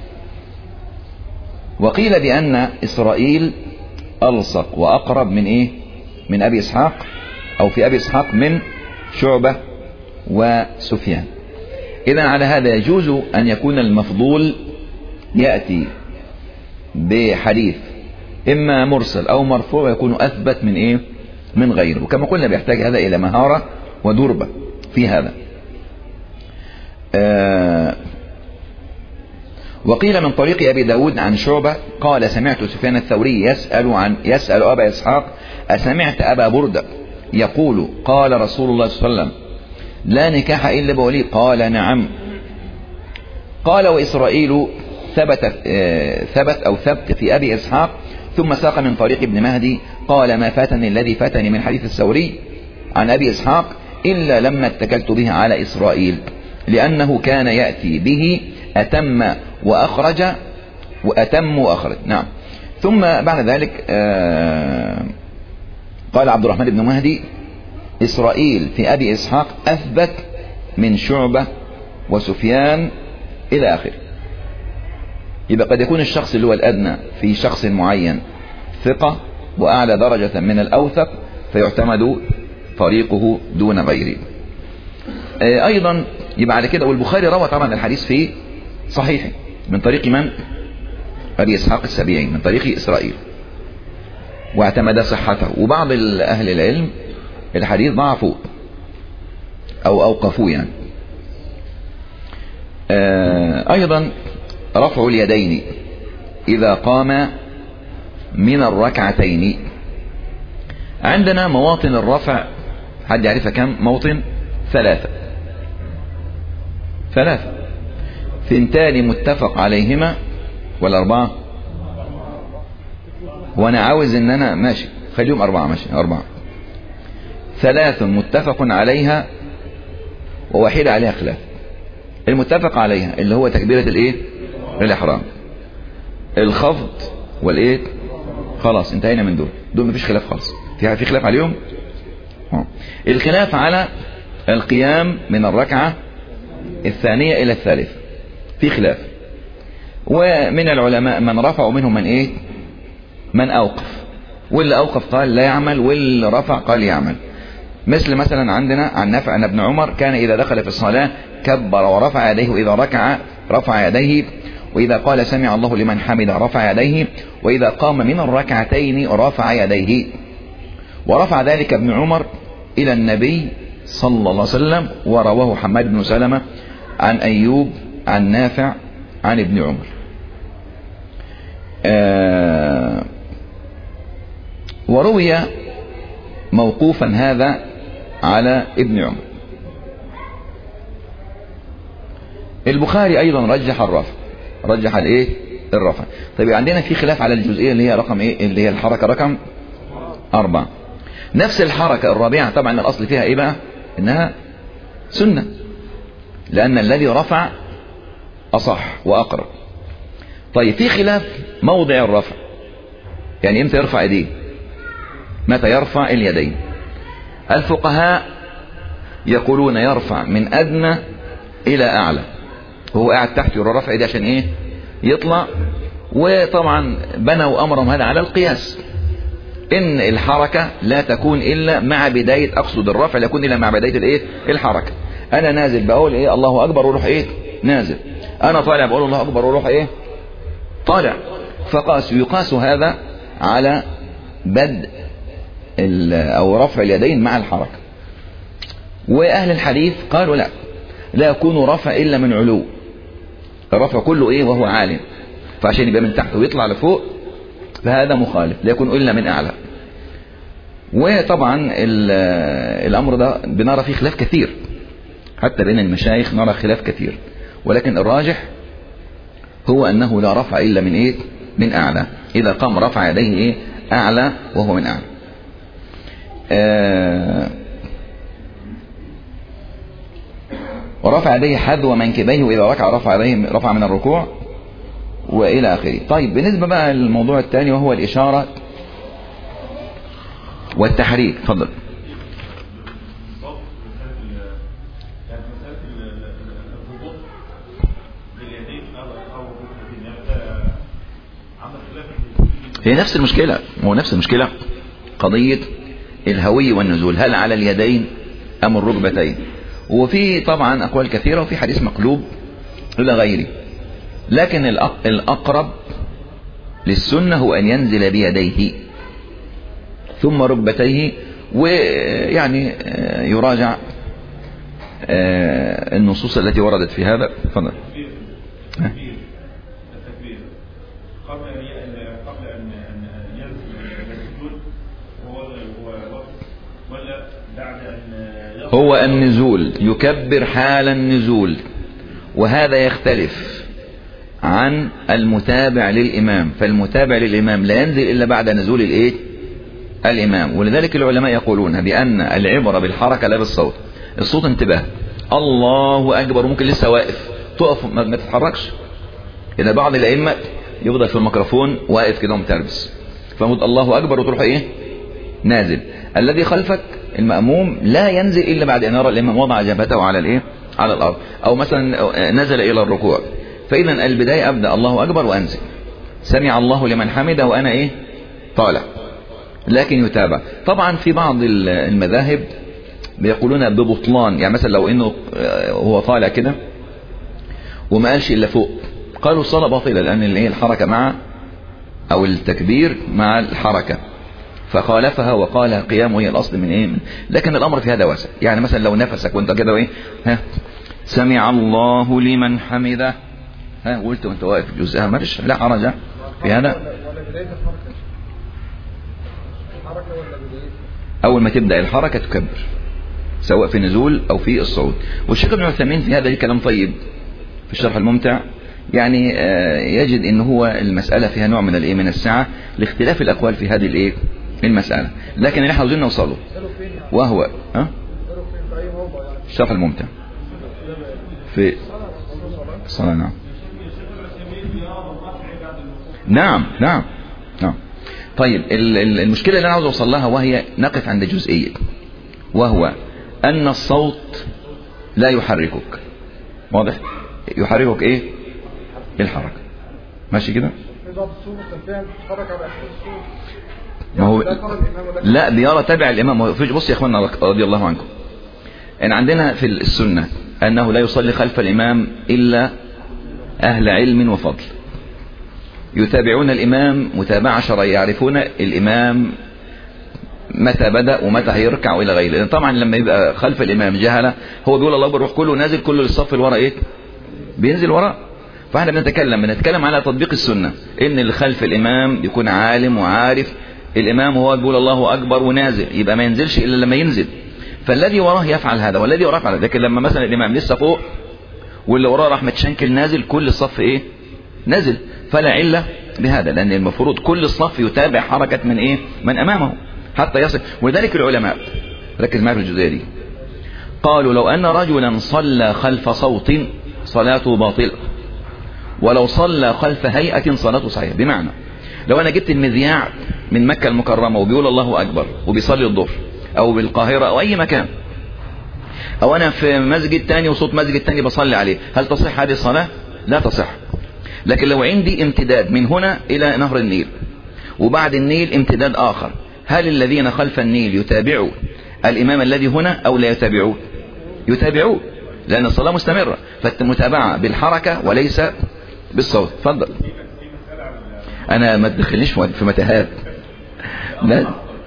وقيل بأن إسرائيل ألصق وأقرب من أبي إسحاق، أو في أبي إسحاق من شعبة وسفيان. إذن على هذا يجوز أن يكون المفضول يأتي بحديث إما مرسل أو مرفوع يكون أثبت من غيره، وكما قلنا بيحتاج هذا إلى مهارة ودربة في هذا. وقيل من طريق أبي داود عن شعبة قال سمعت سفيان الثوري يسأل أبا إسحاق أسمعت أبا بردة يقول قال رسول الله صلى الله عليه وسلم لا نكاح إلا بولي؟ قال نعم. قال وإسرائيل ثبت في أبي إسحاق، ثم ساق من طريق ابن مهدي قال ما فاتني الذي فاتني من حديث الثوري عن أبي إسحاق إلا لما اتكلت به على إسرائيل، لأنه كان يأتي به أتم وأخرج نعم. ثم بعد ذلك قال عبد الرحمن بن مهدي إسرائيل في أبي إسحاق أثبت من شعبة وسفيان إلى آخره. يبقى قد يكون الشخص اللي هو الأدنى في شخص معين ثقة وأعلى درجة من الأوثق، فيعتمد طريقه دون غيره. أيضا يبقى على كده، والبخاري روى طبعا الحديث في صحيحه من طريق من؟ أبي إسحاق السبيعي من طريق إسرائيل، واعتمد صحته. وبعض أهل العلم الحديث ضعفوه أو أوقفوه يعني. أيضا رفع اليدين إذا قام من الركعتين. عندنا مواطن الرفع، حد يعرفها كم موطن؟ 3. 2 متفق عليهما ولا 4؟ وانا عاوز ان انا ماشي خليهم 4 ماشي 4. 3 متفق عليها وواحدة عليها خلاف. المتفق عليها اللي هو تكبيرة الايه؟ الاحرام، الخفض والايه؟ خلاص انتهينا من دول مفيش خلاف خالص. في خلاف عليهم. الخلاف على القيام من الركعة الثانية الى الثالثة في خلاف. ومن العلماء من رفع ومنهم من ايه؟ من اوقف. واللي اوقف قال لا يعمل، واللي رفع قال يعمل. مثلا عندنا عن نافع أن ابن عمر كان إذا دخل في الصلاة كبر ورفع يديه، وإذا ركع رفع يديه، وإذا قال سمع الله لمن حمده رفع يديه، وإذا قام من الركعتين رفع يديه. ورفع ذلك ابن عمر إلى النبي صلى الله عليه وسلم، ورواه حماد بن سلمة عن أيوب عن نافع عن ابن عمر. وروي موقوفا هذا على ابن عمر. البخاري أيضا رجح الرفع، رجح الايه؟ الرفع. طيب عندنا في خلاف على الجزئية اللي هي رقم ايه؟ اللي هي الحركة رقم 4. نفس الحركة الرابعة طبعا الأصل فيها ايه بقى؟ انها سنة، لأن الذي رفع أصح وأقرب. طيب في خلاف موضع الرفع، يعني امتى يرفع يديه؟ متى يرفع اليدين؟ الفقهاء يقولون يرفع من أدنى إلى أعلى، وهو قاعد تحت يرى رفع يديه عشان إيه؟ يطلع. وطبعا بنوا أمرهم هذا على القياس، إن الحركة لا تكون إلا مع بداية، أقصد الرفع لا يكون إلا مع بداية الإيه؟ الحركة. أنا نازل بقول إيه؟ الله أكبر وروح إيه؟ نازل. أنا طالع بقول الله أكبر وروح إيه؟ طالع. يقاس هذا على بدء أو رفع اليدين مع الحركة. وأهل الحديث قالوا لا يكون رفع إلا من علو، الرفع كله إيه؟ وهو عالم، فعشان يبقى من تحت ويطلع لفوق فهذا مخالف، لا يكون إلا من أعلى. وطبعا الأمر ده بنرى فيه خلاف كثير، حتى بين المشايخ نرى خلاف كثير، ولكن الراجح هو أنه لا رفع إلا من إيه؟ من أعلى. إذا قام رفع يديه إيه؟ أعلى وهو من أعلى. ورفع يديه حذو منكبيه، وإذا ركع رفع من الركوع وإلى آخره. طيب بالنسبة بقى للموضوع الثاني وهو الإشارة والتحريك، تفضل. هي نفس المشكلة، هو نفس المشكلة، قضية الهوي والنزول، هل على اليدين أم الركبتين؟ وفي طبعا أقوال كثيرة، وفي حديث مقلوب إلى غيره، لكن الأقرب للسنة هو أن ينزل بيديه ثم ركبتيه، ويعني يراجع النصوص التي وردت في هذا. تفضل. هو النزول، يكبر حال النزول، وهذا يختلف عن المتابع للإمام. فالمتابع للإمام لا ينزل إلا بعد نزول الإيه؟ الإمام. ولذلك العلماء يقولون بأن العبرة بالحركة لا بالصوت. الصوت انتباه، الله أكبر، ممكن لسه واقف تقف ما تتحركش. إذا بعض الأئمة يفضل في الميكروفون واقف كده ومتربس، فمد الله أكبر وتروح إيه؟ نازل. الذي خلفك المأموم لا ينزل إلا بعد أن يرى الإمام وضع جبهته على الإيه؟ على الأرض، أو مثلا نزل إلى الركوع. فإذا البداية أبدأ الله أكبر وأنزل، سمع الله لمن حمده وأنا إيه؟ طالع، لكن يتابع. طبعا في بعض المذاهب بيقولون ببطلان، يعني مثلا لو إنه هو طالع كده وما قالش إلا فوق، قالوا الصلاة باطلة، لأن الحركة مع أو التكبير مع الحركة، فخالفها وقال قيامه هي الأصل من إيه. لكن الأمر في هذا واسع. يعني مثلا لو نفسك وانت كده وإيه سمع الله لمن حمده قلت وانت واقف جزءها ما فيش لا حرج في هذا. أول ما تبدأ الحركة تكبر سواء في النزول أو في الصعود. والشيخ ابن عثيمين في هذا كلام طيب في الشرح الممتع، يعني يجد ان هو المسألة فيها نوع من الايه من السعة لاختلاف الأقوال في هذه الايه المسألة، لكن اللي احنا عاوزين نوصله وهو الشرح الممتع في الصلاة. نعم. طيب المشكلة اللي انا عاوز اوصل لها وهي نقف عند جزئية، وهو ان الصوت لا يحركك. واضح؟ يحركك ايه الحركة. ماشي كده؟ ما هو لا بيرى تابع الامام. بص يا اخوانا رضي الله عنكم، ان عندنا في السنة انه لا يصلي خلف الامام الا اهل علم وفضل، يتابعون الامام متابعة شرعية، يعرفون الامام متى بدأ ومتى هيركع والى غيره. لان طبعا لما يبقى خلف الامام جهلة هو بيقول الله بروح كله نازل، كله للصف اللي ورا ايه بينزل وراه. فاحنا بنتكلم على تطبيق السنة، ان اللي خلف الامام يكون عالم وعارف الامام وهو بيقول الله اكبر ونازل، يبقى ما ينزلش الا لما ينزل، فالذي وراه يفعل هذا والذي وراه يفعل. لكن لما مثلا الامام لسه فوق واللي وراه راح متشنكل نازل، كل الصف ايه نازل، فلا علة بهذا، لان المفروض كل الصف يتابع حركة من ايه من امامه حتى يصل. ولذلك العلماء ركز معي في الجزئية دي، قالوا لو ان رجلا صلى خلف صوت صلاته باطلة، ولو صلى خلف هيئة صلاته صحيحة. بمعنى لو انا جبت المذياع من مكة المكرمة وبيقول الله اكبر وبيصلي الظهر او بالقاهرة او اي مكان، او انا في مسجد تاني وصوت مسجد تاني بصلي عليه، هل تصح هذه الصلاة؟ لا تصح. لكن لو عندي امتداد من هنا الى نهر النيل وبعد النيل امتداد اخر، هل الذين خلف النيل يتابعوا الامام الذي هنا او لا يتابعوه؟ يتابعوه، لان الصلاة مستمرة، فالمتابعة بالحركة وليس بالصوت. اتفضل. انا ما تدخلنيش في متاهات. لا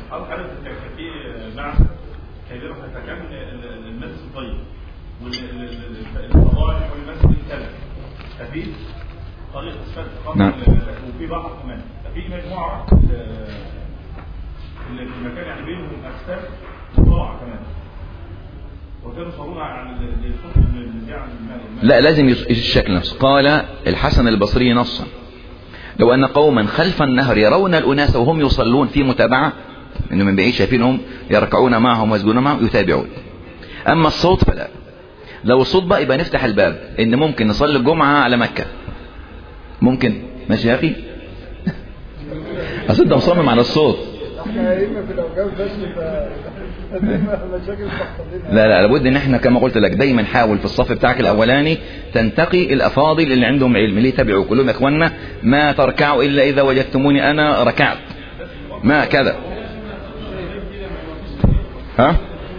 نعم. وفي بعض كمان في مجموعة اللي في المكان يعني بينهم أكثر مطاعة كمان، وكانوا صاروا عن الصوت لا لازم الشكل نفسه. قال الحسن البصري نصا لو أن قوما خلف النهر يرون الأناس وهم يصلون في متابعة، إنه من بعيد شايفينهم يركعون معهم ويسجدون معهم يتابعون. أما الصوت فلا. لو الصوت بقى يبقى نفتح الباب إن ممكن نصلي الجمعة على مكة، ممكن. ماشي يا أخي؟ أصل أنت مصمم على الصوت. لا لابد ان احنا كما قلت لك دايما حاول في الصف بتاعك الاولاني تنتقي الافاضل اللي عندهم علم، اللي يتابعوا كلهم. يا اخوانا ما تركعوا الا اذا وجدتموني انا ركعت، ما كذا. ها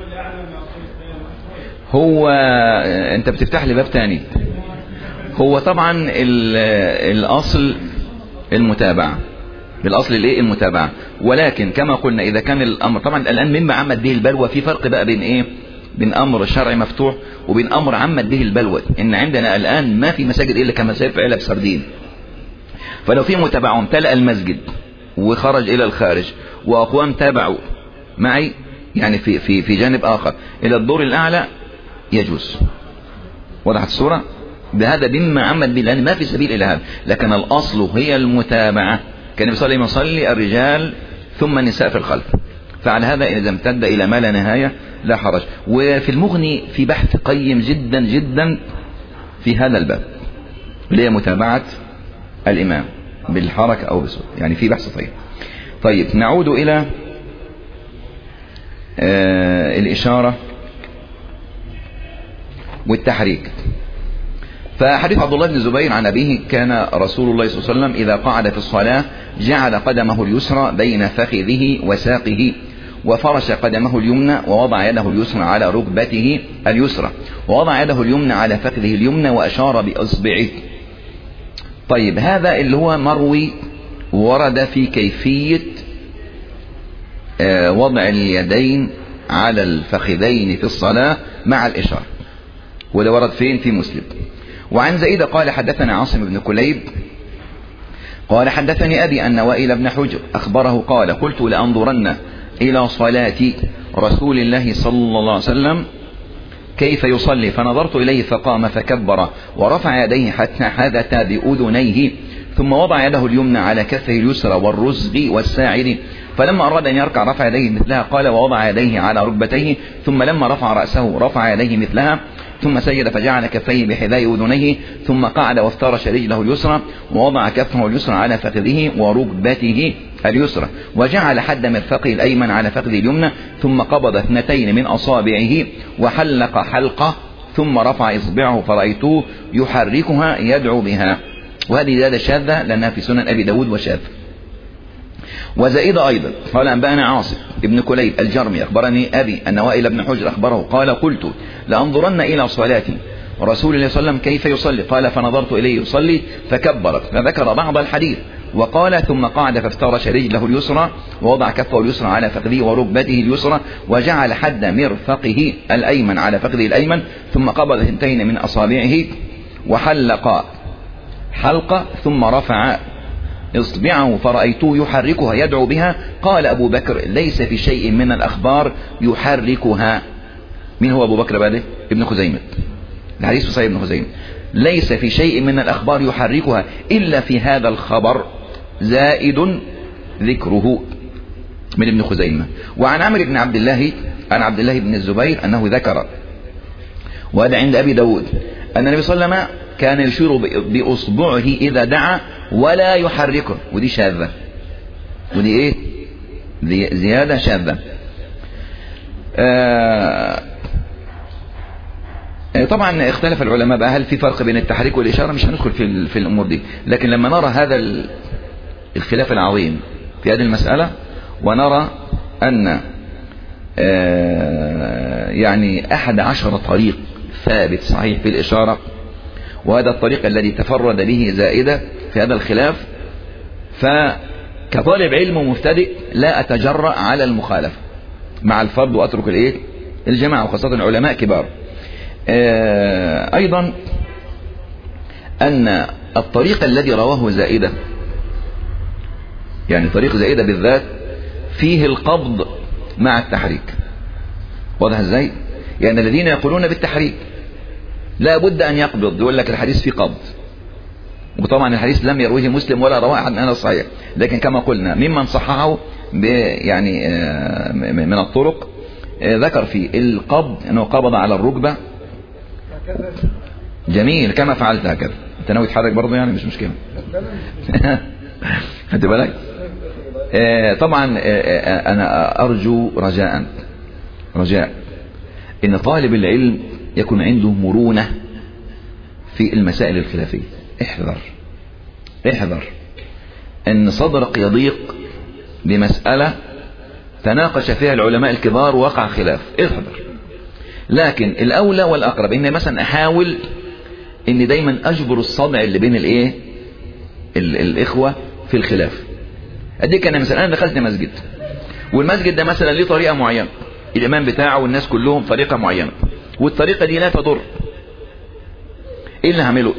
هو انت بتفتح لي باب تاني. هو طبعا الاصل المتابعة، بالاصل الايه المتابعة، ولكن كما قلنا اذا كان الامر طبعا الان مما عمت به البلوى، في فرق بقى بين ايه بين امر شرعي مفتوح وبين امر عمت به البلوى. ان عندنا الان ما في مساجد الا كمساجد في علب سردين، فلو في متابعة امتلأ المسجد وخرج الى الخارج واقوام تابعوا معي يعني في جانب اخر الى الدور الاعلى يجوز. وضحت الصورة؟ بهذا مما عمت به، لان ما في سبيل الى هذا، لكن الاصل هي المتابعة. كان يصلي الرجال ثم النساء في الخلف، فعلى هذا إذا امتد إلى ما لا نهاية لا حرج. وفي المغني في بحث قيم جدا جدا في هذا الباب اللي هي متابعة الإمام بالحركة أو بالصوت، يعني في بحث طيب. طيب نعود إلى الإشارة والتحريك. فحديث عبد الله بن الزبير عن أبيه كان رسول الله صلى الله عليه وسلم إذا قعد في الصلاة جعل قدمه اليسرى بين فخذه وساقه، وفرش قدمه اليمنى، ووضع يده اليسرى على ركبته اليسرى، ووضع يده اليمنى على فخذه اليمنى، وأشار بإصبعه. طيب هذا اللي هو مروي ورد في كيفية وضع اليدين على الفخذين في الصلاة مع الإشارة، وده ورد فين؟ في مسلم. وعن زائدة قال حدثنا عاصم بن كليب قال حدثني أبي أن وائل بن حجر أخبره قال قلت لأنظرن إلى صلاة رسول الله صلى الله عليه وسلم كيف يصلي، فنظرت إليه فقام فكبر ورفع يديه حتى حدث بأذنيه، ثم وضع يده اليمنى على كفه اليسرى والرزغ والساعد، فلما أراد أن يركع رفع يديه مثلها قال ووضع يديه على ركبتيه، ثم لما رفع رأسه رفع يديه مثلها، ثم سجد فجعل كفيه بحذاء أذنيه، ثم قعد وافترش رجله اليسرى ووضع كفه اليسرى على فخذه وركبته اليسرى، وجعل حد مرفقه الأيمن على فخذه اليمنى، ثم قبض 2 من أصابعه وحلق حلقة، ثم رفع إصبعه فرأيته يحركها يدعو بها. وهذه زيادة شاذة لأنها في سنن أبي داود وشاذ. وزائد أيضا قال أنبأنا عاصم ابن كليب الجرمي أخبرني أبي أن وائل بن حجر أخبره قال قلت لأنظرن إلى صلاة رسول الله صلى الله عليه وسلم كيف يصلي، قال فنظرت إليه يصلي فكبر، فذكر بعض الحديث وقال ثم قعد فافترش رجله اليسرى ووضع كفه اليسرى على فخذه وركبته اليسرى، وجعل حد مرفقه الأيمن على فخذه الأيمن، ثم قبض 2 من أصابعه وحلق حلقة، ثم رفع إصبعه فرأيته يحركها يدعو بها. قال أبو بكر ليس في شيء من الأخبار يحركها. من هو أبو بكر بعده؟ ابن خزيمة، الحديث في صحيح ابن خزيمة. ليس في شيء من الأخبار يحركها إلا في هذا الخبر زائد ذكره من ابن خزيمة. وعن عمرو بن عبد الله عن عبد الله بن الزبير أنه ذكر، وهذا عند أبي داود، أن النبي صلى الله عليه وسلم كان يشير بأصبعه إذا دعا ولا يحركه، ودي شاذة، ودي إيه؟ دي زيادة شاذة. طبعا اختلف العلماء بقى هل في فرق بين التحريك والإشارة، مش هندخل في الأمور دي، لكن لما نرى هذا الخلاف العظيم في هذه المسألة، ونرى أن يعني 11 طريق ثابت صحيح في الإشارة، وهذا الطريق الذي تفرد به زائدة في هذا الخلاف، فكطالب علم مبتدئ لا أتجرأ على المخالفة مع الفرد وأترك الإيه؟ الجماعة، وخاصة العلماء كبار. أيضا أن الطريق الذي رواه زائدة، يعني طريق زائدة بالذات، فيه القبض مع التحريك. واضح ازاي؟ يعني الذين يقولون بالتحريك لا بد أن يقبض، يقول لك الحديث فيه قبض، وطبعا الحديث لم يرويه مسلم ولا رواه أحد من أهل الصحيح، لكن كما قلنا ممن صححه يعني من الطرق ذكر فيه القبض أنه قبض على الركبة. جميل، كما فعلت هكذا. انت ناوي تحرك برضه يعني مش مشكلة. خدت بالك؟ طبعا أنا أرجو رجاء إن طالب العلم يكون عنده مرونة في المسائل الخلافية. احذر أن صدرك يضيق بمسألة تناقش فيها العلماء الكبار ووقع خلاف. احذر. لكن الأولى والأقرب إن مثلا أحاول إن دايما أجبر الصدع اللي بين الإخوة في الخلاف. أديك أنا مثلا، أنا دخلت مسجد، والمسجد ده مثلا ليه طريقة معينة، الإمام بتاعه والناس كلهم طريقة معينة، والطريقة دي لا تضر. إيه اللي هعمله؟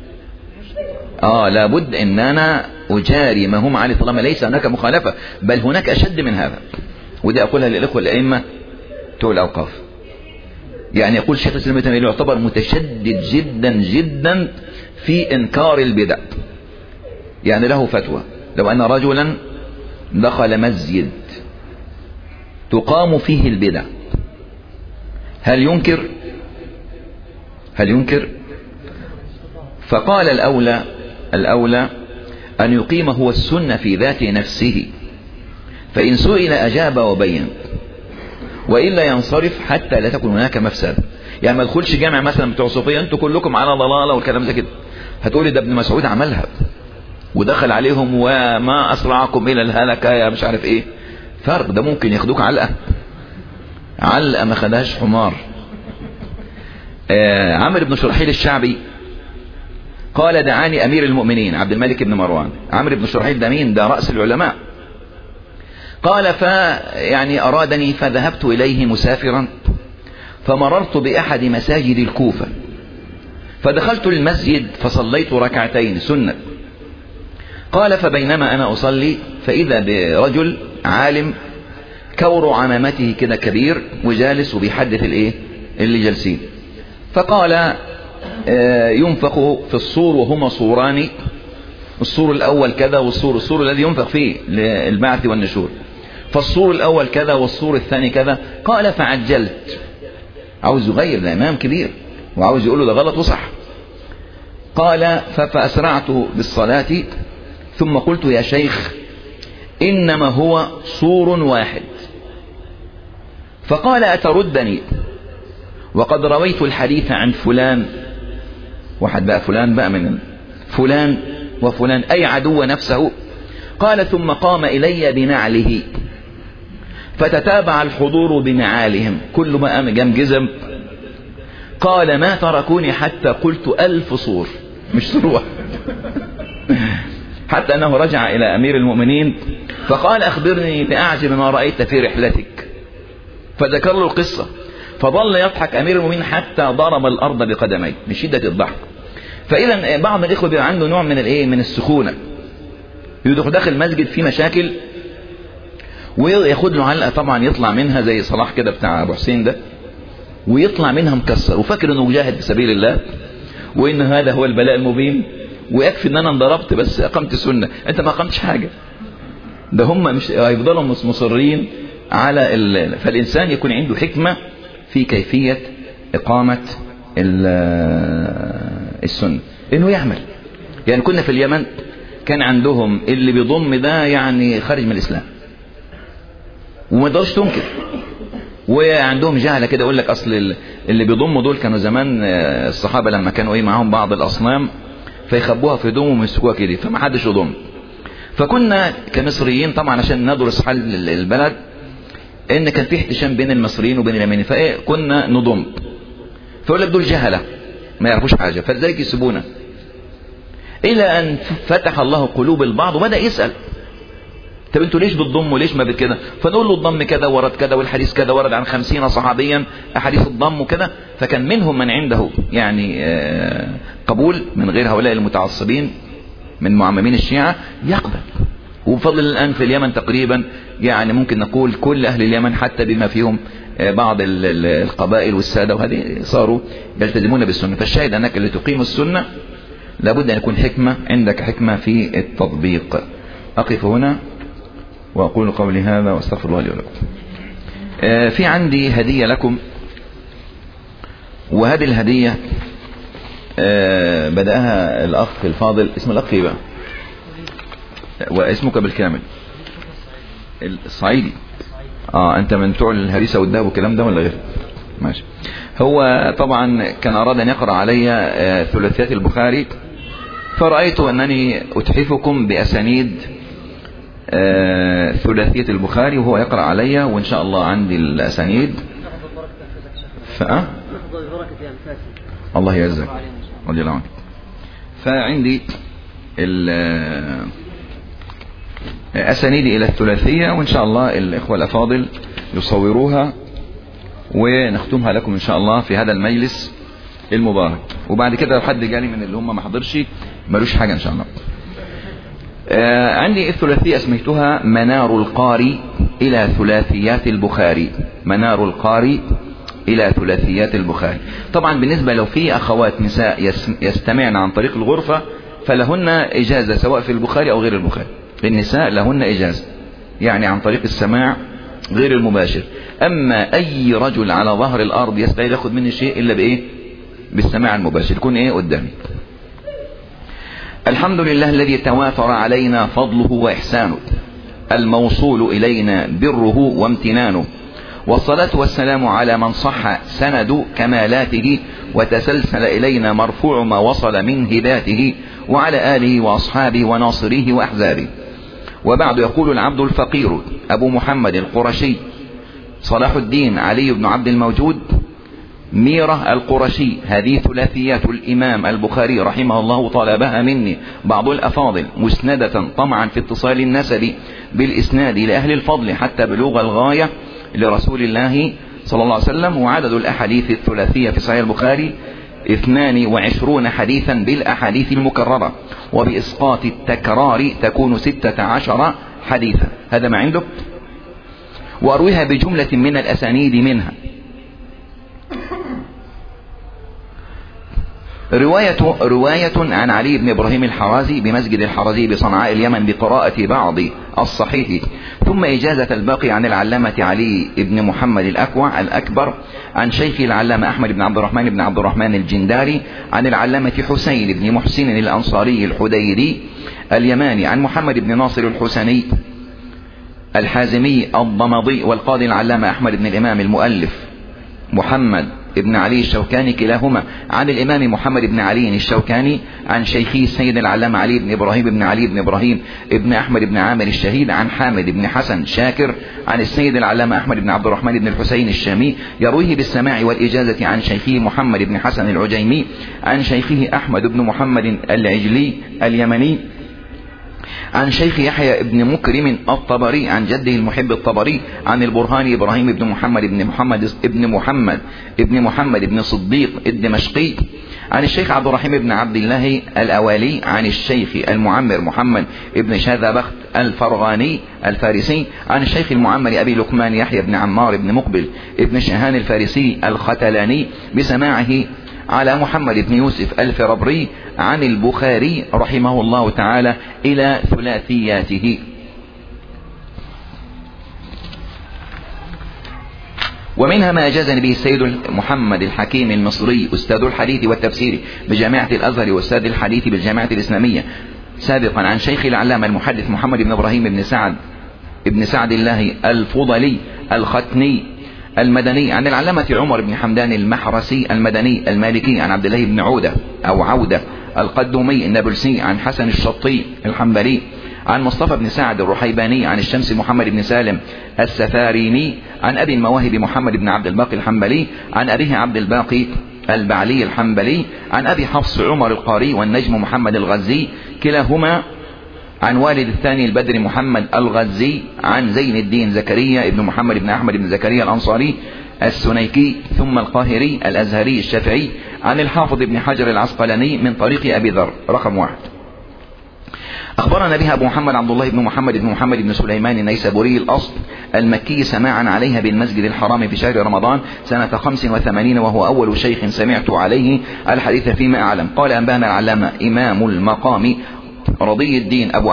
لابد إن أنا أجاري ما هم عليه، طالما ليس هناك مخالفة، بل هناك أشد من هذا. ودي أقولها للإخوة الأئمة بتوع الأوقاف. يعني يقول الشيخ الإسلام ابن تيمية يعتبر متشدد جدا جدا في إنكار البدع. يعني له فتوى لو أن رجلا دخل مسجد تقام فيه البدع هل ينكر؟ فقال الأولى أن يقيم هو السنة في ذات نفسه، فإن سئل أجاب وبين، وإلا ينصرف حتى لا تكون هناك مفسدة. يعني ما تدخلش جامع مثلا بتوع صوفية انتوا كلكم على ضلالة والكلام زي كده، هتقولي ده ابن مسعود عملها ودخل عليهم وما أسرعكم إلى الهلكة يا مش عارف إيه. فرق، ده ممكن ياخدوك علقة ما خدهاش حمار. عمرو بن شرحيل الشعبي قال دعاني أمير المؤمنين عبد الملك بن مروان. عمرو بن شرحيل ده مين؟ ده رأس العلماء. قال يعني أرادني فذهبت إليه مسافرا، فمررت بأحد مساجد الكوفة، فدخلت المسجد فصليت ركعتين سنة. قال فبينما أنا أصلي فإذا برجل عالم كور عمامته كده كبير وجالس وبيحدث اللي جالسين. فقال ينفخ في الصور وهما صوران، الصور الأول كذا والصور الذي ينفخ فيه للبعث والنشور، فالصور الأول كذا والصور الثاني كذا. قال فعجلت، عاوز يغير، ده إمام كبير وعاوز يقول له ده غلط وصح. قال فأسرعت بالصلاة ثم قلت يا شيخ إنما هو صور واحد. فقال أتردني وقد رويت الحديث عن فلان، واحد بقى فلان بقى من فلان وفلان أي عدو نفسه. قال ثم قام إلي بنعله فتتابع الحضور بنعالهم، كل ما قام جام جزم. قال ما تركوني حتى قلت 1000 صور، مش صور واحد. حتى أنه رجع إلى أمير المؤمنين فقال أخبرني بأعجب ما رأيت في رحلتك، فذكر له القصة. فظل يضحك أمير المؤمنين حتى ضرب الأرض بقدميه من شدة الضحك. فإذا بعض الإخوة بيبقى عنده نوع من السخونة، يدخل داخل المسجد في مشاكل وياخد له علقة طبعا يطلع منها زي صلاح كده بتاع أبو حسين ده، ويطلع منها مكسر وفاكر انه مجاهد في سبيل الله وان هذا هو البلاء المبين، ويكفي ان انا انضربت بس اقمت سنة. انت ما اقمتش حاجة، ده هم مش هيفضلوا مصرين على فالإنسان يكون عنده حكمة في كيفية إقامة السنة، إنه يعمل. يعني كنا في اليمن كان عندهم اللي بيضم ده يعني خارج من الإسلام وما تقدرش تنكر، وعندهم جهلة كده يقول لك أصل اللي بيضموا دول كانوا زمان الصحابة لما كانوا معهم بعض الأصنام فيخبوها في هدومهم ويمسكوها كده فما حدش يضم. فكنا كمصريين طبعا عشان ندرس حال البلد ان كان في احتشام بين المصريين وبين اليمنيين، فكنا نضم. فيقول لك دول جهلة ما يعرفوش حاجة فلذلك يسيبونا، الى ان فتح الله قلوب البعض وبدأ يسأل طب انتوا ليش بتضموا ليش ما بكده؟ فنقول له الضم كذا ورد كذا والحديث كذا ورد عن 50 صحابيا احاديث الضم وكذا. فكان منهم من عنده يعني قبول من غير هؤلاء المتعصبين من معممين الشيعة يقبل. وبفضل الآن في اليمن تقريبا يعني ممكن نقول كل أهل اليمن حتى بما فيهم بعض القبائل والسادة وهذه صاروا يلتزمون بالسنة. فالشاهد أنك اللي تقيم السنة لابد أن يكون حكمة عندك، حكمة في التطبيق. أقف هنا وأقول قولي هذا واستغفر الله لي ولكم. في عندي هدية لكم، وهذه الهدية بدأها الأخ الفاضل. اسم الأخ إيه بقى؟ واسمك بالكامل؟ الصعيدي. أنت من بتوع الهريسة والدهب والكلام ده ولا غير؟ ماشي. هو طبعا كان أراد أن يقرأ علي ثلاثيات البخاري، فرأيت أنني أتحفكم بأسانيد ثلاثية البخاري وهو يقرأ علي، وإن شاء الله عندي الأسانيد. الله يعزك رضي الله عنك. فعندي أسانيدي إلى الثلاثية، وإن شاء الله الإخوة الأفاضل يصوروها ونختمها لكم إن شاء الله في هذا المجلس المبارك. وبعد كده لو حد جالي من اللي هم ما حضرش ملوش حاجة إن شاء الله. عندي الثلاثية اسميتها منار القاري إلى ثلاثيات البخاري. منار القاري إلى ثلاثيات البخاري. طبعا بالنسبة لو في أخوات نساء يستمعن عن طريق الغرفة فلهن إجازة سواء في البخاري أو غير البخاري. للنساء لهن إجازة يعني عن طريق السماع غير المباشر. أما أي رجل على ظهر الأرض يستطيع يأخذ مني شيء إلا بإيه؟ بالسماع المباشر، يكون قدامي. الحمد لله الذي توافر علينا فضله وإحسانه، الموصول إلينا بره وامتنانه، والصلاة والسلام على من صح سند كمالاته وتسلسل إلينا مرفوع ما وصل من هداته، وعلى آله وأصحابه وناصريه وأحزابه. وبعد يقول العبد الفقير أبو محمد القرشي صلاح الدين علي بن عبد الموجود ميرة القرشي. هذه ثلاثيات الإمام البخاري رحمه الله طلبها مني بعض الأفاضل مسندة طمعا في اتصال النسب بالإسناد لأهل الفضل حتى بلوغ الغاية لرسول الله صلى الله عليه وسلم. وعدد الأحاديث الثلاثية في صحيح البخاري 22 حديثا بالأحاديث المكررة، وبإسقاط التكرار تكون 16 حديثا. هذا ما عندك. وأرويها بجملة من الأسانيد منها رواية عن علي بن إبراهيم الحرازي بمسجد الحرازي بصنعاء اليمن بقراءة بعض الصحيح، ثم إجازة الباقي عن العلامة علي بن محمد الأكوع الأكبر عن شيخ العلامة أحمد بن عبد الرحمن الجنداري عن العلامة حسين بن محسن الأنصاري الحديري اليماني عن محمد بن ناصر الحسني الحازمي الضمضي والقاضي العلامة أحمد بن الإمام المؤلف محمد ابن علي الشوكاني كلاهما عن الإمام محمد بن علي الشوكاني عن شيخي السيد العلامة علي بن إبراهيم ابن أحمد بن عامر الشهيد عن حامد بن حسن شاكر عن السيد العلامة أحمد بن عبد الرحمن بن الحسين الشامي يرويه بالسماع والإجازة عن شيخه محمد بن حسن العجيمي عن شيخه أحمد بن محمد العجلي اليمني عن شيخ يحيى بن مكرم الطبري عن جده المحب الطبري عن البرهاني إبراهيم بن محمد بن صديق الدمشقي عن الشيخ عبد الرحيم بن عبد الله الأوالي عن الشيخ المعمر محمد بن شاذبخت الفرغاني الفارسي عن الشيخ المعمر أبي لقمان يحيى بن عمار بن مقبل بن شهان الفارسي الختلاني بسماعه على محمد بن يوسف الفربري عن البخاري رحمه الله تعالى إلى ثلاثياته. ومنها ما أجازني به السيد محمد الحكيم المصري أستاذ الحديث والتفسير بجامعة الأزهر وأستاذ الحديث بالجامعة الإسلامية سابقا عن شيخ العلامة المحدث محمد بن إبراهيم بن سعد الله الفضلي الختني المدني عن العلامة عمر بن حمدان المحرسي المدني المالكي عن عبد الله بن عودة القدومي النابلسي عن حسن الشطي الحنبلي عن مصطفى بن سعد الرحيباني عن الشمس محمد بن سالم السفاريني عن أبي المواهب محمد بن عبد الباقي الحنبلي عن أبيه عبد الباقي البعلي الحنبلي عن أبي حفص عمر القاري والنجم محمد الغزي كلاهما عن والد الثاني البدر محمد الغزي عن زين الدين زكريا ابن محمد بن أحمد بن زكريا الأنصاري السنيكي ثم القاهري الأزهري الشافعي عن الحافظ ابن حجر العسقلاني من طريق أبي ذر رقم 1. أخبرنا بها أبو محمد عبد الله بن محمد بن سليمان النيسابوري الأصل المكي سماعا عليها بالمسجد الحرام في شهر رمضان سنة 85 وهو أول شيخ سمعت عليه الحديث فيما أعلم. قال أنبانا العلامة إمام المقام رضي الدين أبو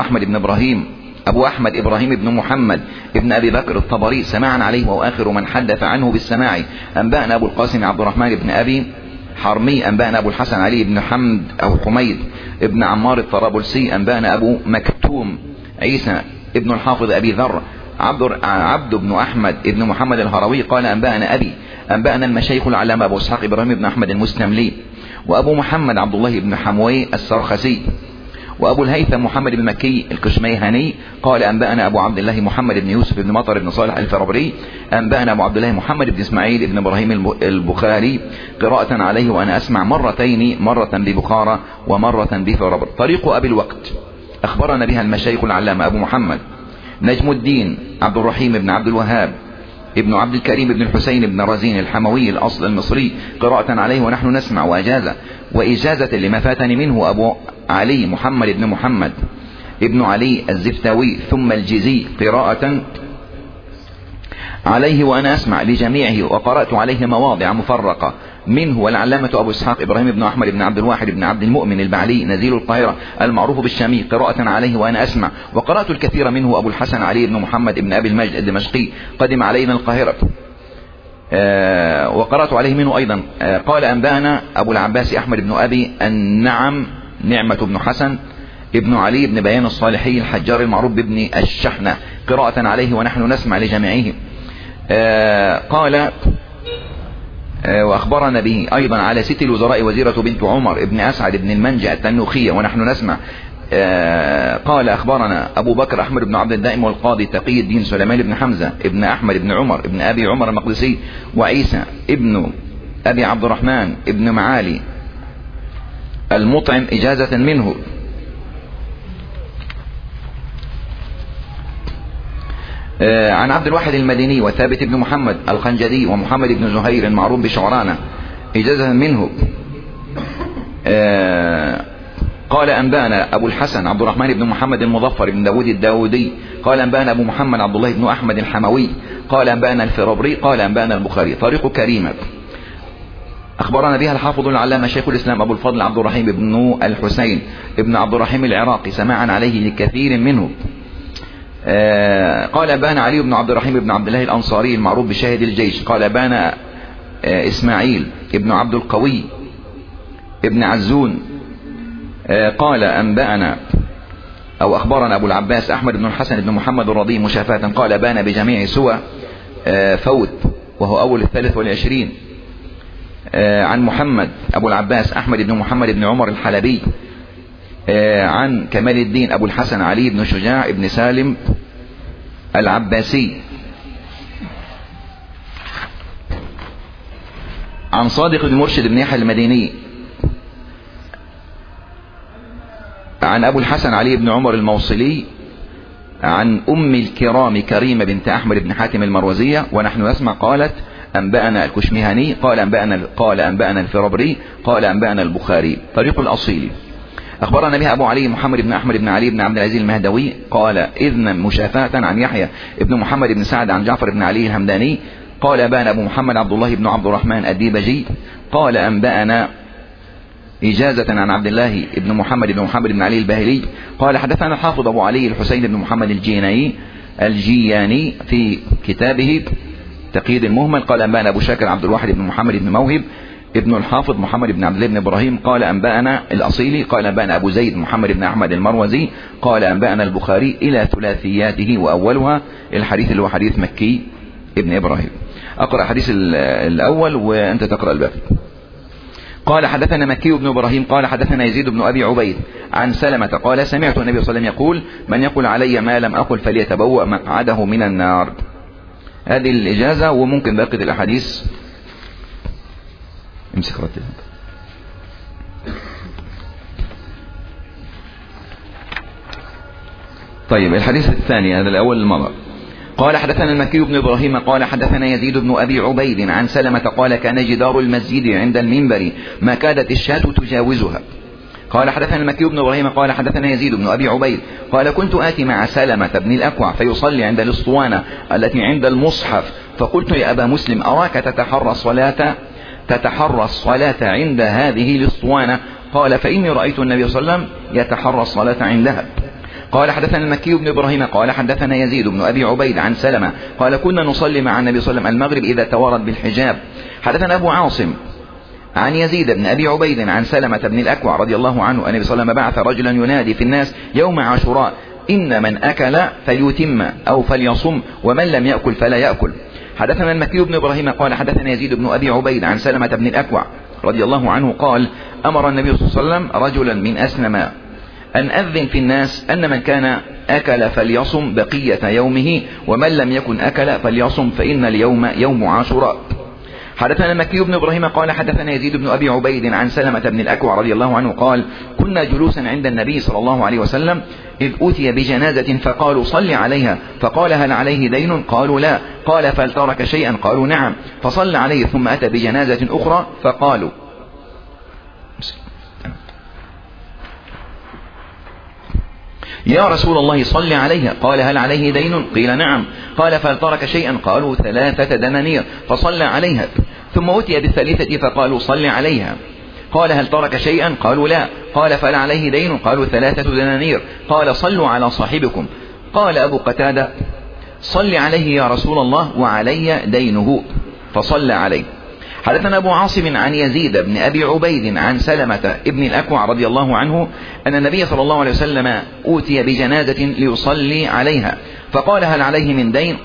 أحمد إبراهيم بن محمد ابن أبي بكر الطبري سماعا عليه وهو آخر من حدث عنه بالسماع. أنبانا أبو القاسم عبد الرحمن بن أبي حرمي أنبانا أبو الحسن علي بن حميد ابن عمار الطرابلسي أنبانا أبو مكتوم عيسى ابن الحافظ أبي ذر عبد بن أحمد ابن محمد الهروي قال أنبانا المشايخ العلامة أبو إسحاق إبراهيم بن أحمد المستملي وأبو محمد عبد الله بن حموي السرخسي وأبو الهيثم محمد بن مكي الكشميهاني قال أنبأنا أبو عبد الله محمد بن يوسف بن مطر بن صالح الفربري أنبأنا أبو عبد الله محمد بن إسماعيل بن إبراهيم البخاري قراءة عليه وأنا أسمع مرتين، مرة ببخارى ومرة بفربر. طريق أبي الوقت أخبرنا بها المشايخ العلامة أبو محمد نجم الدين عبد الرحيم بن عبد الوهاب ابن عبد الكريم بن الحسين بن رزين الحموي الأصل المصري قراءة عليه ونحن نسمع وإجازة لما فاتني منه أبو علي محمد بن محمد ابن علي الزفتاوي ثم الجزي قراءة عليه وأنا أسمع لجميعه وقرأت عليه مواضع مفرقة منه والعلامة أبو إسحاق إبراهيم بن أحمد بن عبد الواحد بن عبد المؤمن البعلي نزيل القاهرة المعروف بالشامي قراءة عليه وأنا أسمع وقرأت الكثير منه أبو الحسن علي بن محمد بن أبي المجد الدمشقي قدم علينا القاهرة وقرأت عليه منه أيضا. قال أنبانا أبو العباس أحمد بن أبي النعم نعمة بن حسن ابن علي بن بيان الصالحي الحجار المعروف بابن الشحنة قراءة عليه ونحن نسمع لجميعهم. قال وأخبرنا به أيضا على ست الوزراء وزيرة بنت عمر ابن أسعد بن المنجع التنوخية ونحن نسمع. قال أخبرنا أبو بكر أحمد بن عبد الدائم والقاضي تقي الدين سليمان بن حمزة ابن أحمد بن عمر ابن أبي عمر المقدسي وعيسى ابن أبي عبد الرحمن ابن معالي المطعم إجازة منه. عن عبد الواحد المديني وثابت بن محمد الخنجدي ومحمد بن زهير المعروف بشعرانة إجازة منه. قال أنبأنا أبو الحسن عبد الرحمن بن محمد المظفر بن داود الداودي قال أنبأنا أبو محمد عبد الله بن أحمد الحموي قال أنبأنا الفرابري قال أنبأنا البخاري. طريق كريمة أخبرنا بها الحافظ العلامة شيخ الإسلام أبو الفضل عبد الرحيم بن الحسين ابن عبد الرحيم العراقي سماعا عليه لكثير منه. قال أنبأنا علي بن عبد الرحيم بن عبد الله الأنصاري المعروف بشاهد الجيش قال أنبأنا إسماعيل ابن عبد القوي ابن عزون قال أنبأنا أو أخبرنا أبو العباس أحمد بن الحسن بن محمد الرضي مشافاة قال بان بجميع سوى فوت وهو أول 23. عن محمد أبو العباس أحمد بن محمد بن عمر الحلبي عن كمال الدين أبو الحسن علي بن شجاع بن سالم العباسي عن صادق بن مرشد بن يحيى المديني عن أبو الحسن علي بن عمر الموصلي عن أم الكرام كريمة بنت أحمد بن حاتم المروزية ونحن نسمع قالت أنبأنا الكشمهاني قال أنبأنا الفرابري قال أنبأنا البخاري. طريق الأصيل أخبرنا بها أبو علي محمد بن أحمد بن علي بن عبد العزيز المهدوي قال إذن مشافاة عن يحيى ابن محمد بن سعد عن جعفر بن علي الهمداني قال أنبأنا أبو محمد عبد الله بن عبد الرحمن الديبجي قال أنبأنا إجازة عن عبد الله بن محمد بن علي الباهلي قال حدثنا الحافظ أبو علي الحسين بن محمد الجياني في كتابه تقييد المهمل قال أنبأنا أبو شاكر عبد الواحد بن محمد بن موهب ابن الحافظ محمد بن عبد الله بن إبراهيم قال أنبأنا الأصيلي قال أنبأنا أبو زيد محمد بن أحمد المروزي قال أنبأنا البخاري إلى ثلاثياته وأولها الحديث اللي هو حديث مكي ابن إبراهيم. أقرأ حديث الأول وأنت تقرأ الباقي. قال حدثنا مكي بن إبراهيم قال حدثنا يزيد بن أبي عبيد عن سلمة قال سمعت النبي صلى الله عليه وسلم يقول من يقول علي ما لم أقل فليتبوأ مقعده من النار. هذه الإجازة وممكن باقي الأحاديث امسك رتب. طيب الحديث الثاني هذا الأول المضى. قال حدثنا المكي بن إبراهيم قال حدثنا يزيد بن أبي عبيد عن سلمة قال كان جدار المسجد عند المنبر ما كادت الشاة تجاوزها. قال حدثنا المكي بن إبراهيم قال حدثنا يزيد بن أبي عبيد قال كنت آتي مع سلمة بن الأكوع فيصلي عند الأسطوانة التي عند المصحف فقلت يا أبا مسلم أراك تتحرى الصلاة عند هذه الأسطوانة قال فإني رأيت النبي صلى الله عليه وسلم يتحرى الصلاة عندها. قال حدثنا المكي بن إبراهيم قال حدثنا يزيد بن أبي عبيد عن سلمة قال كنا نصلي مع النبي صلى الله عليه وسلم المغرب إذا توارد بالحجاب. حدثنا أبو عاصم عن يزيد بن أبي عبيد عن سلمة بن الأكوع رضي الله عنه النبي صلى الله عليه وسلم بعث رجلا ينادي في الناس يوم عاشوراء إن من أكل فليتم أو فليصم ومن لم يأكل فلا يأكل. حدثنا المكي بن إبراهيم قال حدثنا يزيد بن أبي عبيد عن سلمة بن الأكوع رضي الله عنه قال أمر النبي صلى الله عليه وسلم رجلا من أسلم أن أذن في الناس أن من كان أكل فليصم بقية يومه ومن لم يكن أكل فليصم فإن اليوم يوم عاشوراء. حدثنا المكي بن إبراهيم قال حدثنا يزيد بن أبي عبيد عن سلمة بن الأكوع رضي الله عنه قال كنا جلوسا عند النبي صلى الله عليه وسلم إذ أتي بجنازة فقالوا صل عليها فقال هل عليه دين قالوا لا قال فهل ترك شيئا قالوا نعم فصل عليه ثم أتى بجنازة أخرى فقالوا يا رسول الله صل عليها قال هل عليه دين قيل نعم قال فهل ترك شيئا قالوا 3 دنانير فصلى عليها ثم أتي بالثالثة فقالوا صل عليها قال هل ترك شيئا قالوا لا قال فهل عليه دين قالوا 3 دنانير قال صلوا على صاحبكم. قال أبو قتادة صل عليه يا رسول الله وعلي دينه فصلى عليه. حدثنا أبو عاصم عن يزيد بن أبي عبيد عن سلمة ابن الأكوع رضي الله عنه أن النبي صلى الله عليه وسلم أوتي بجنازة ليصلي عليها فقال هل عليه من دين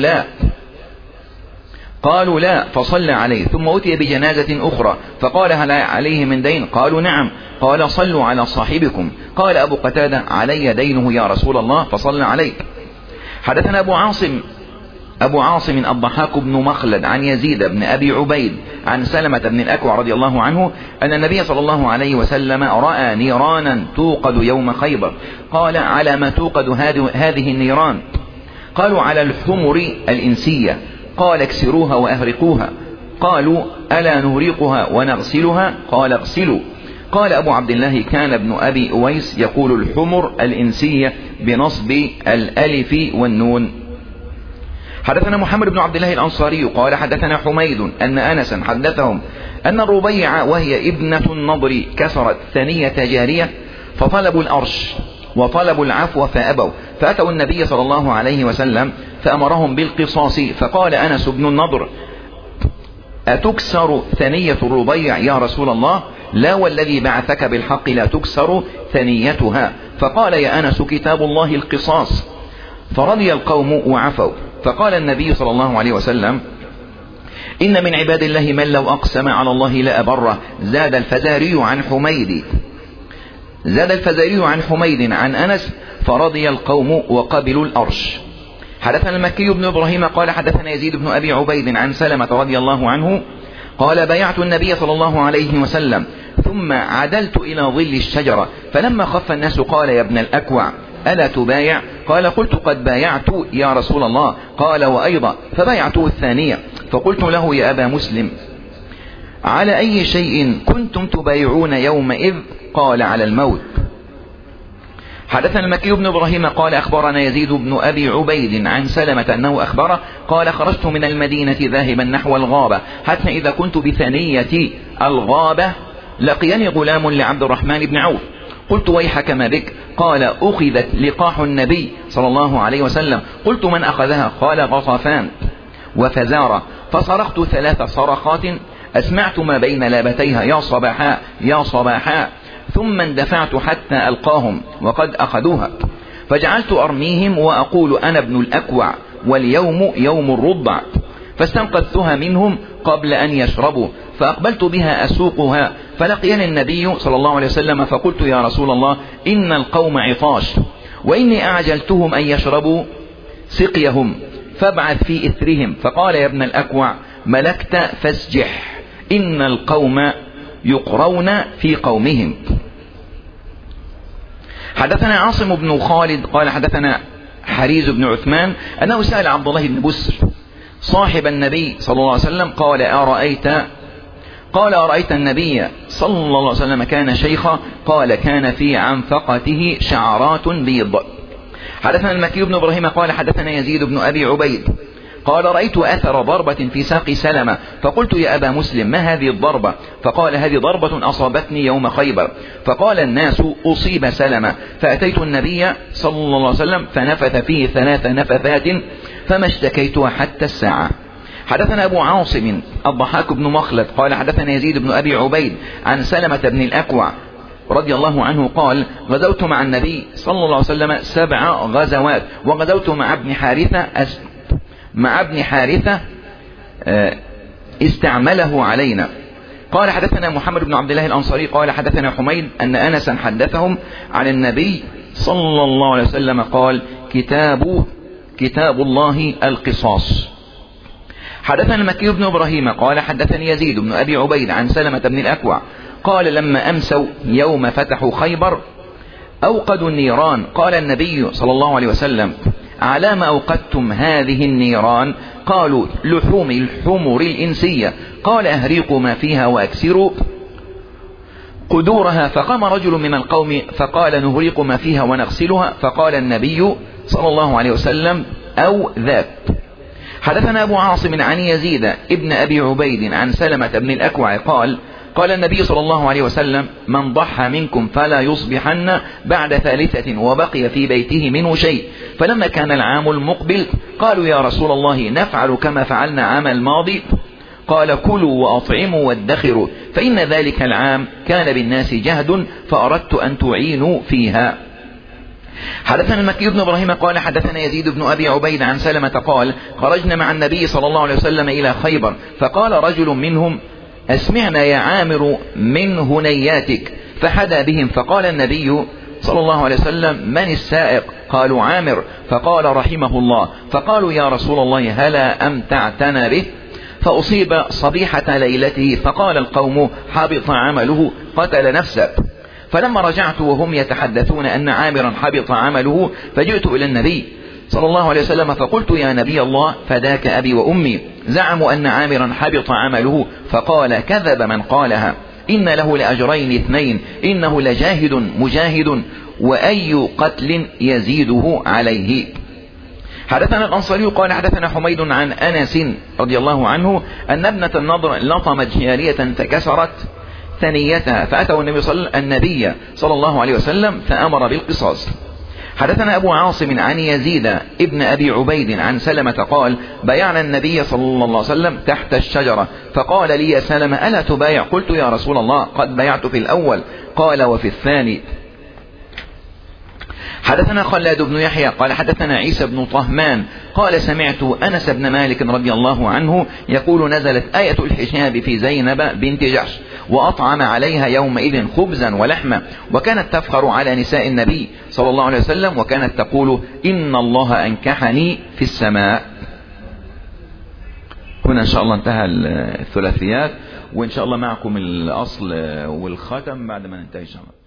قالوا لا فصلى عليه ثم أوتي بجنازة أخرى فقال هل عليه من دين قالوا نعم قال صلوا على صاحبكم. قال أبو قتادة علي دينه يا رسول الله فصلى عليه. حدثنا أبو عاصم أبو عاصم الضحاك بن مخلد عن يزيد بن أبي عبيد عن سلمة بن الأكوع رضي الله عنه أن النبي صلى الله عليه وسلم رأى نيرانا توقد يوم خيبر. قال: على ما توقد هذه النيران؟ قالوا: على الحمر الإنسية. قال: اكسروها وأهرقوها. قالوا: ألا نهرقها ونغسلها؟ قال: اغسلوا. قال أبو عبد الله: كان ابن أبي أويس يقول الحمر الإنسية بنصب الألف والنون. حدثنا محمد بن عبد الله الأنصاري قال حدثنا حميد أن أنسا حدثهم أن الربيع وهي ابنة النضر كسرت ثنية جارية فطلبوا الأرش وطلبوا العفو فأبوا، فأتوا النبي صلى الله عليه وسلم فأمرهم بالقصاص. فقال أنس بن النضر: أتكسر ثنية الربيع يا رسول الله؟ لا والذي بعثك بالحق لا تكسر ثنيتها. فقال: يا أنس كتاب الله القصاص. فرضي القوم وعفوا. فقال النبي صلى الله عليه وسلم: إن من عباد الله من لو أقسم على الله لأبره. زاد الفزاري عن حميد عن أنس: فرضي القوم وقبلوا الأرش. حدثنا المكي بن إبراهيم قال حدثنا يزيد بن أبي عبيد عن سلمة رضي الله عنه قال: بايعت النبي صلى الله عليه وسلم ثم عدلت إلى ظل الشجرة، فلما خف الناس قال: يا ابن الأكوع ألا تبايع؟ قال: قلت: قد بايعت يا رسول الله. قال: وأيضا. فبايعته الثانية. فقلت له: يا أبا مسلم، على أي شيء كنتم تبايعون يومئذ؟ قال: على الموت. حدثنا المكي بن إبراهيم قال أخبرنا يزيد بن أبي عبيد عن سلمة أنه أخبره قال: خرجت من المدينة ذاهبا نحو الغابة، حتى إذا كنت بثنية الغابة لقيني غلام لعبد الرحمن بن عوف. قلت: ويحك ما بك؟ قال: أخذت لقاح النبي صلى الله عليه وسلم. قلت: من أخذها؟ قال: غطفان وفزارة. فصرخت 3 صرخات أسمعت ما بين لابتيها: يا صباحاء يا صباحاء. ثم اندفعت حتى ألقاهم وقد أخذوها، فجعلت أرميهم وأقول: أنا ابن الأكوع واليوم يوم الرضع. فاستنقذتها منهم قبل أن يشربوا، فأقبلت بها أسوقها، فلقيني النبي صلى الله عليه وسلم، فقلت: يا رسول الله، إن القوم عطاش، وإني أعجلتهم أن يشربوا سقيهم، فابعث في إثرهم. فقال: يا ابن الأكوع، ملكت فاسجح، إن القوم يقرون في قومهم. حدثنا عاصم بن خالد قال حدثنا حريز بن عثمان أنه سأل عبد الله بن بسر صاحب النبي صلى الله عليه وسلم قال: أرأيت النبي صلى الله عليه وسلم كان شيخا؟ قال: كان في عنفقته شعرات بيض. حدثنا المكي بن إبراهيم قال حدثنا يزيد بن أبي عبيد قال: رأيت أثر ضربة في ساق سلمة، فقلت: يا أبا مسلم، ما هذه الضربة؟ فقال: هذه ضربة أصابتني يوم خيبر. فقال الناس: أصيب سلمة. فأتيت النبي صلى الله عليه وسلم فنفث فيه 3 نفثات فما اشتكيتها حتى الساعة. حدثنا أبو عاصم الضحاك بن مخلد قال حدثنا يزيد بن أبي عبيد عن سلمة بن الأكوع رضي الله عنه قال: غزوت مع النبي صلى الله عليه وسلم 7 غزوات، وغزوت مع ابن حارثة استعمله علينا. قال حدثنا محمد بن عبد الله الأنصاري قال حدثنا حميد أن أنسا حدثهم عن النبي صلى الله عليه وسلم قال: كتاب الله القصاص. حدثنا المكي بن إبراهيم قال حدثني يزيد بن أبي عبيد عن سلمة بن الأكوع قال: لما أمسوا يوم فتحوا خيبر أوقدوا النيران. قال النبي صلى الله عليه وسلم: على ما أوقدتم هذه النيران؟ قالوا: لحوم الحمر الإنسية. قال: أهريقوا ما فيها وأكسروا قدورها. فقام رجل من القوم فقال: نهريق ما فيها ونغسلها. فقال النبي صلى الله عليه وسلم: أو ذاك. حدثنا أبو عاصم عن يزيد ابن أبي عبيد عن سلمة بن الأكوع قال النبي صلى الله عليه وسلم: من ضحى منكم فلا يصبحن بعد 3 وبقي في بيته منه شيء. فلما كان العام المقبل قالوا: يا رسول الله، نفعل كما فعلنا عام الماضي؟ قال: كلوا وأطعموا وادخروا، فإن ذلك العام كان بالناس جهد فأردت أن تعينوا فيها. حدثنا المكي بن إبراهيم قال حدثنا يزيد بن أبي عبيد عن سلمة قال: خرجنا مع النبي صلى الله عليه وسلم إلى خيبر، فقال رجل منهم: أسمعنا يا عامر من هنياتك. فحدا بهم. فقال النبي صلى الله عليه وسلم: من السائق؟ قالوا: عامر. فقال رحمه الله: فقالوا: يا رسول الله هلا أمتعتنا به؟ فأصيب صبيحة ليلته، فقال القوم: حبط عمله، قتل نفسه. فلما رجعت وهم يتحدثون أن عامرا حبط عمله، فجئت إلى النبي صلى الله عليه وسلم فقلت: يا نبي الله، فداك أبي وأمي، زعموا أن عامرا حبط عمله. فقال: كذب من قالها، إن له لأجرين اثنين، إنه لجاهد مجاهد، وأي قتل يزيده عليه. حدثنا الأنصاري قال: حدثنا حميد عن أنس رضي الله عنه أن ابنة النضر لطمت جارية فكسرت ثنيتها، فأتوا النبي صلى الله عليه وسلم فأمر بالقصاص. حدثنا أبو عاصم عن يزيد ابن أبي عبيد عن سلمة قال: بايعنا النبي صلى الله عليه وسلم تحت الشجرة، فقال لي: يا سلمة ألا تبايع؟ قلت: يا رسول الله قد بايعت في الأول. قال: وفي الثاني؟ حدثنا خلاد بن يحيى قال: حدثنا عيسى بن طهمان قال: سمعت أنس بن مالك رضي الله عنه يقول: نزلت آية الحجاب في زينب بنت جحش، وأطعم عليها يومئذ خبزا ولحما، وكانت تفخر على نساء النبي صلى الله عليه وسلم، وكانت تقول: إن الله أنكحني في السماء. هنا إن شاء الله انتهى الثلاثيات، وإن شاء الله معكم الأصل والختم بعد ما ننتهي إن شاء الله.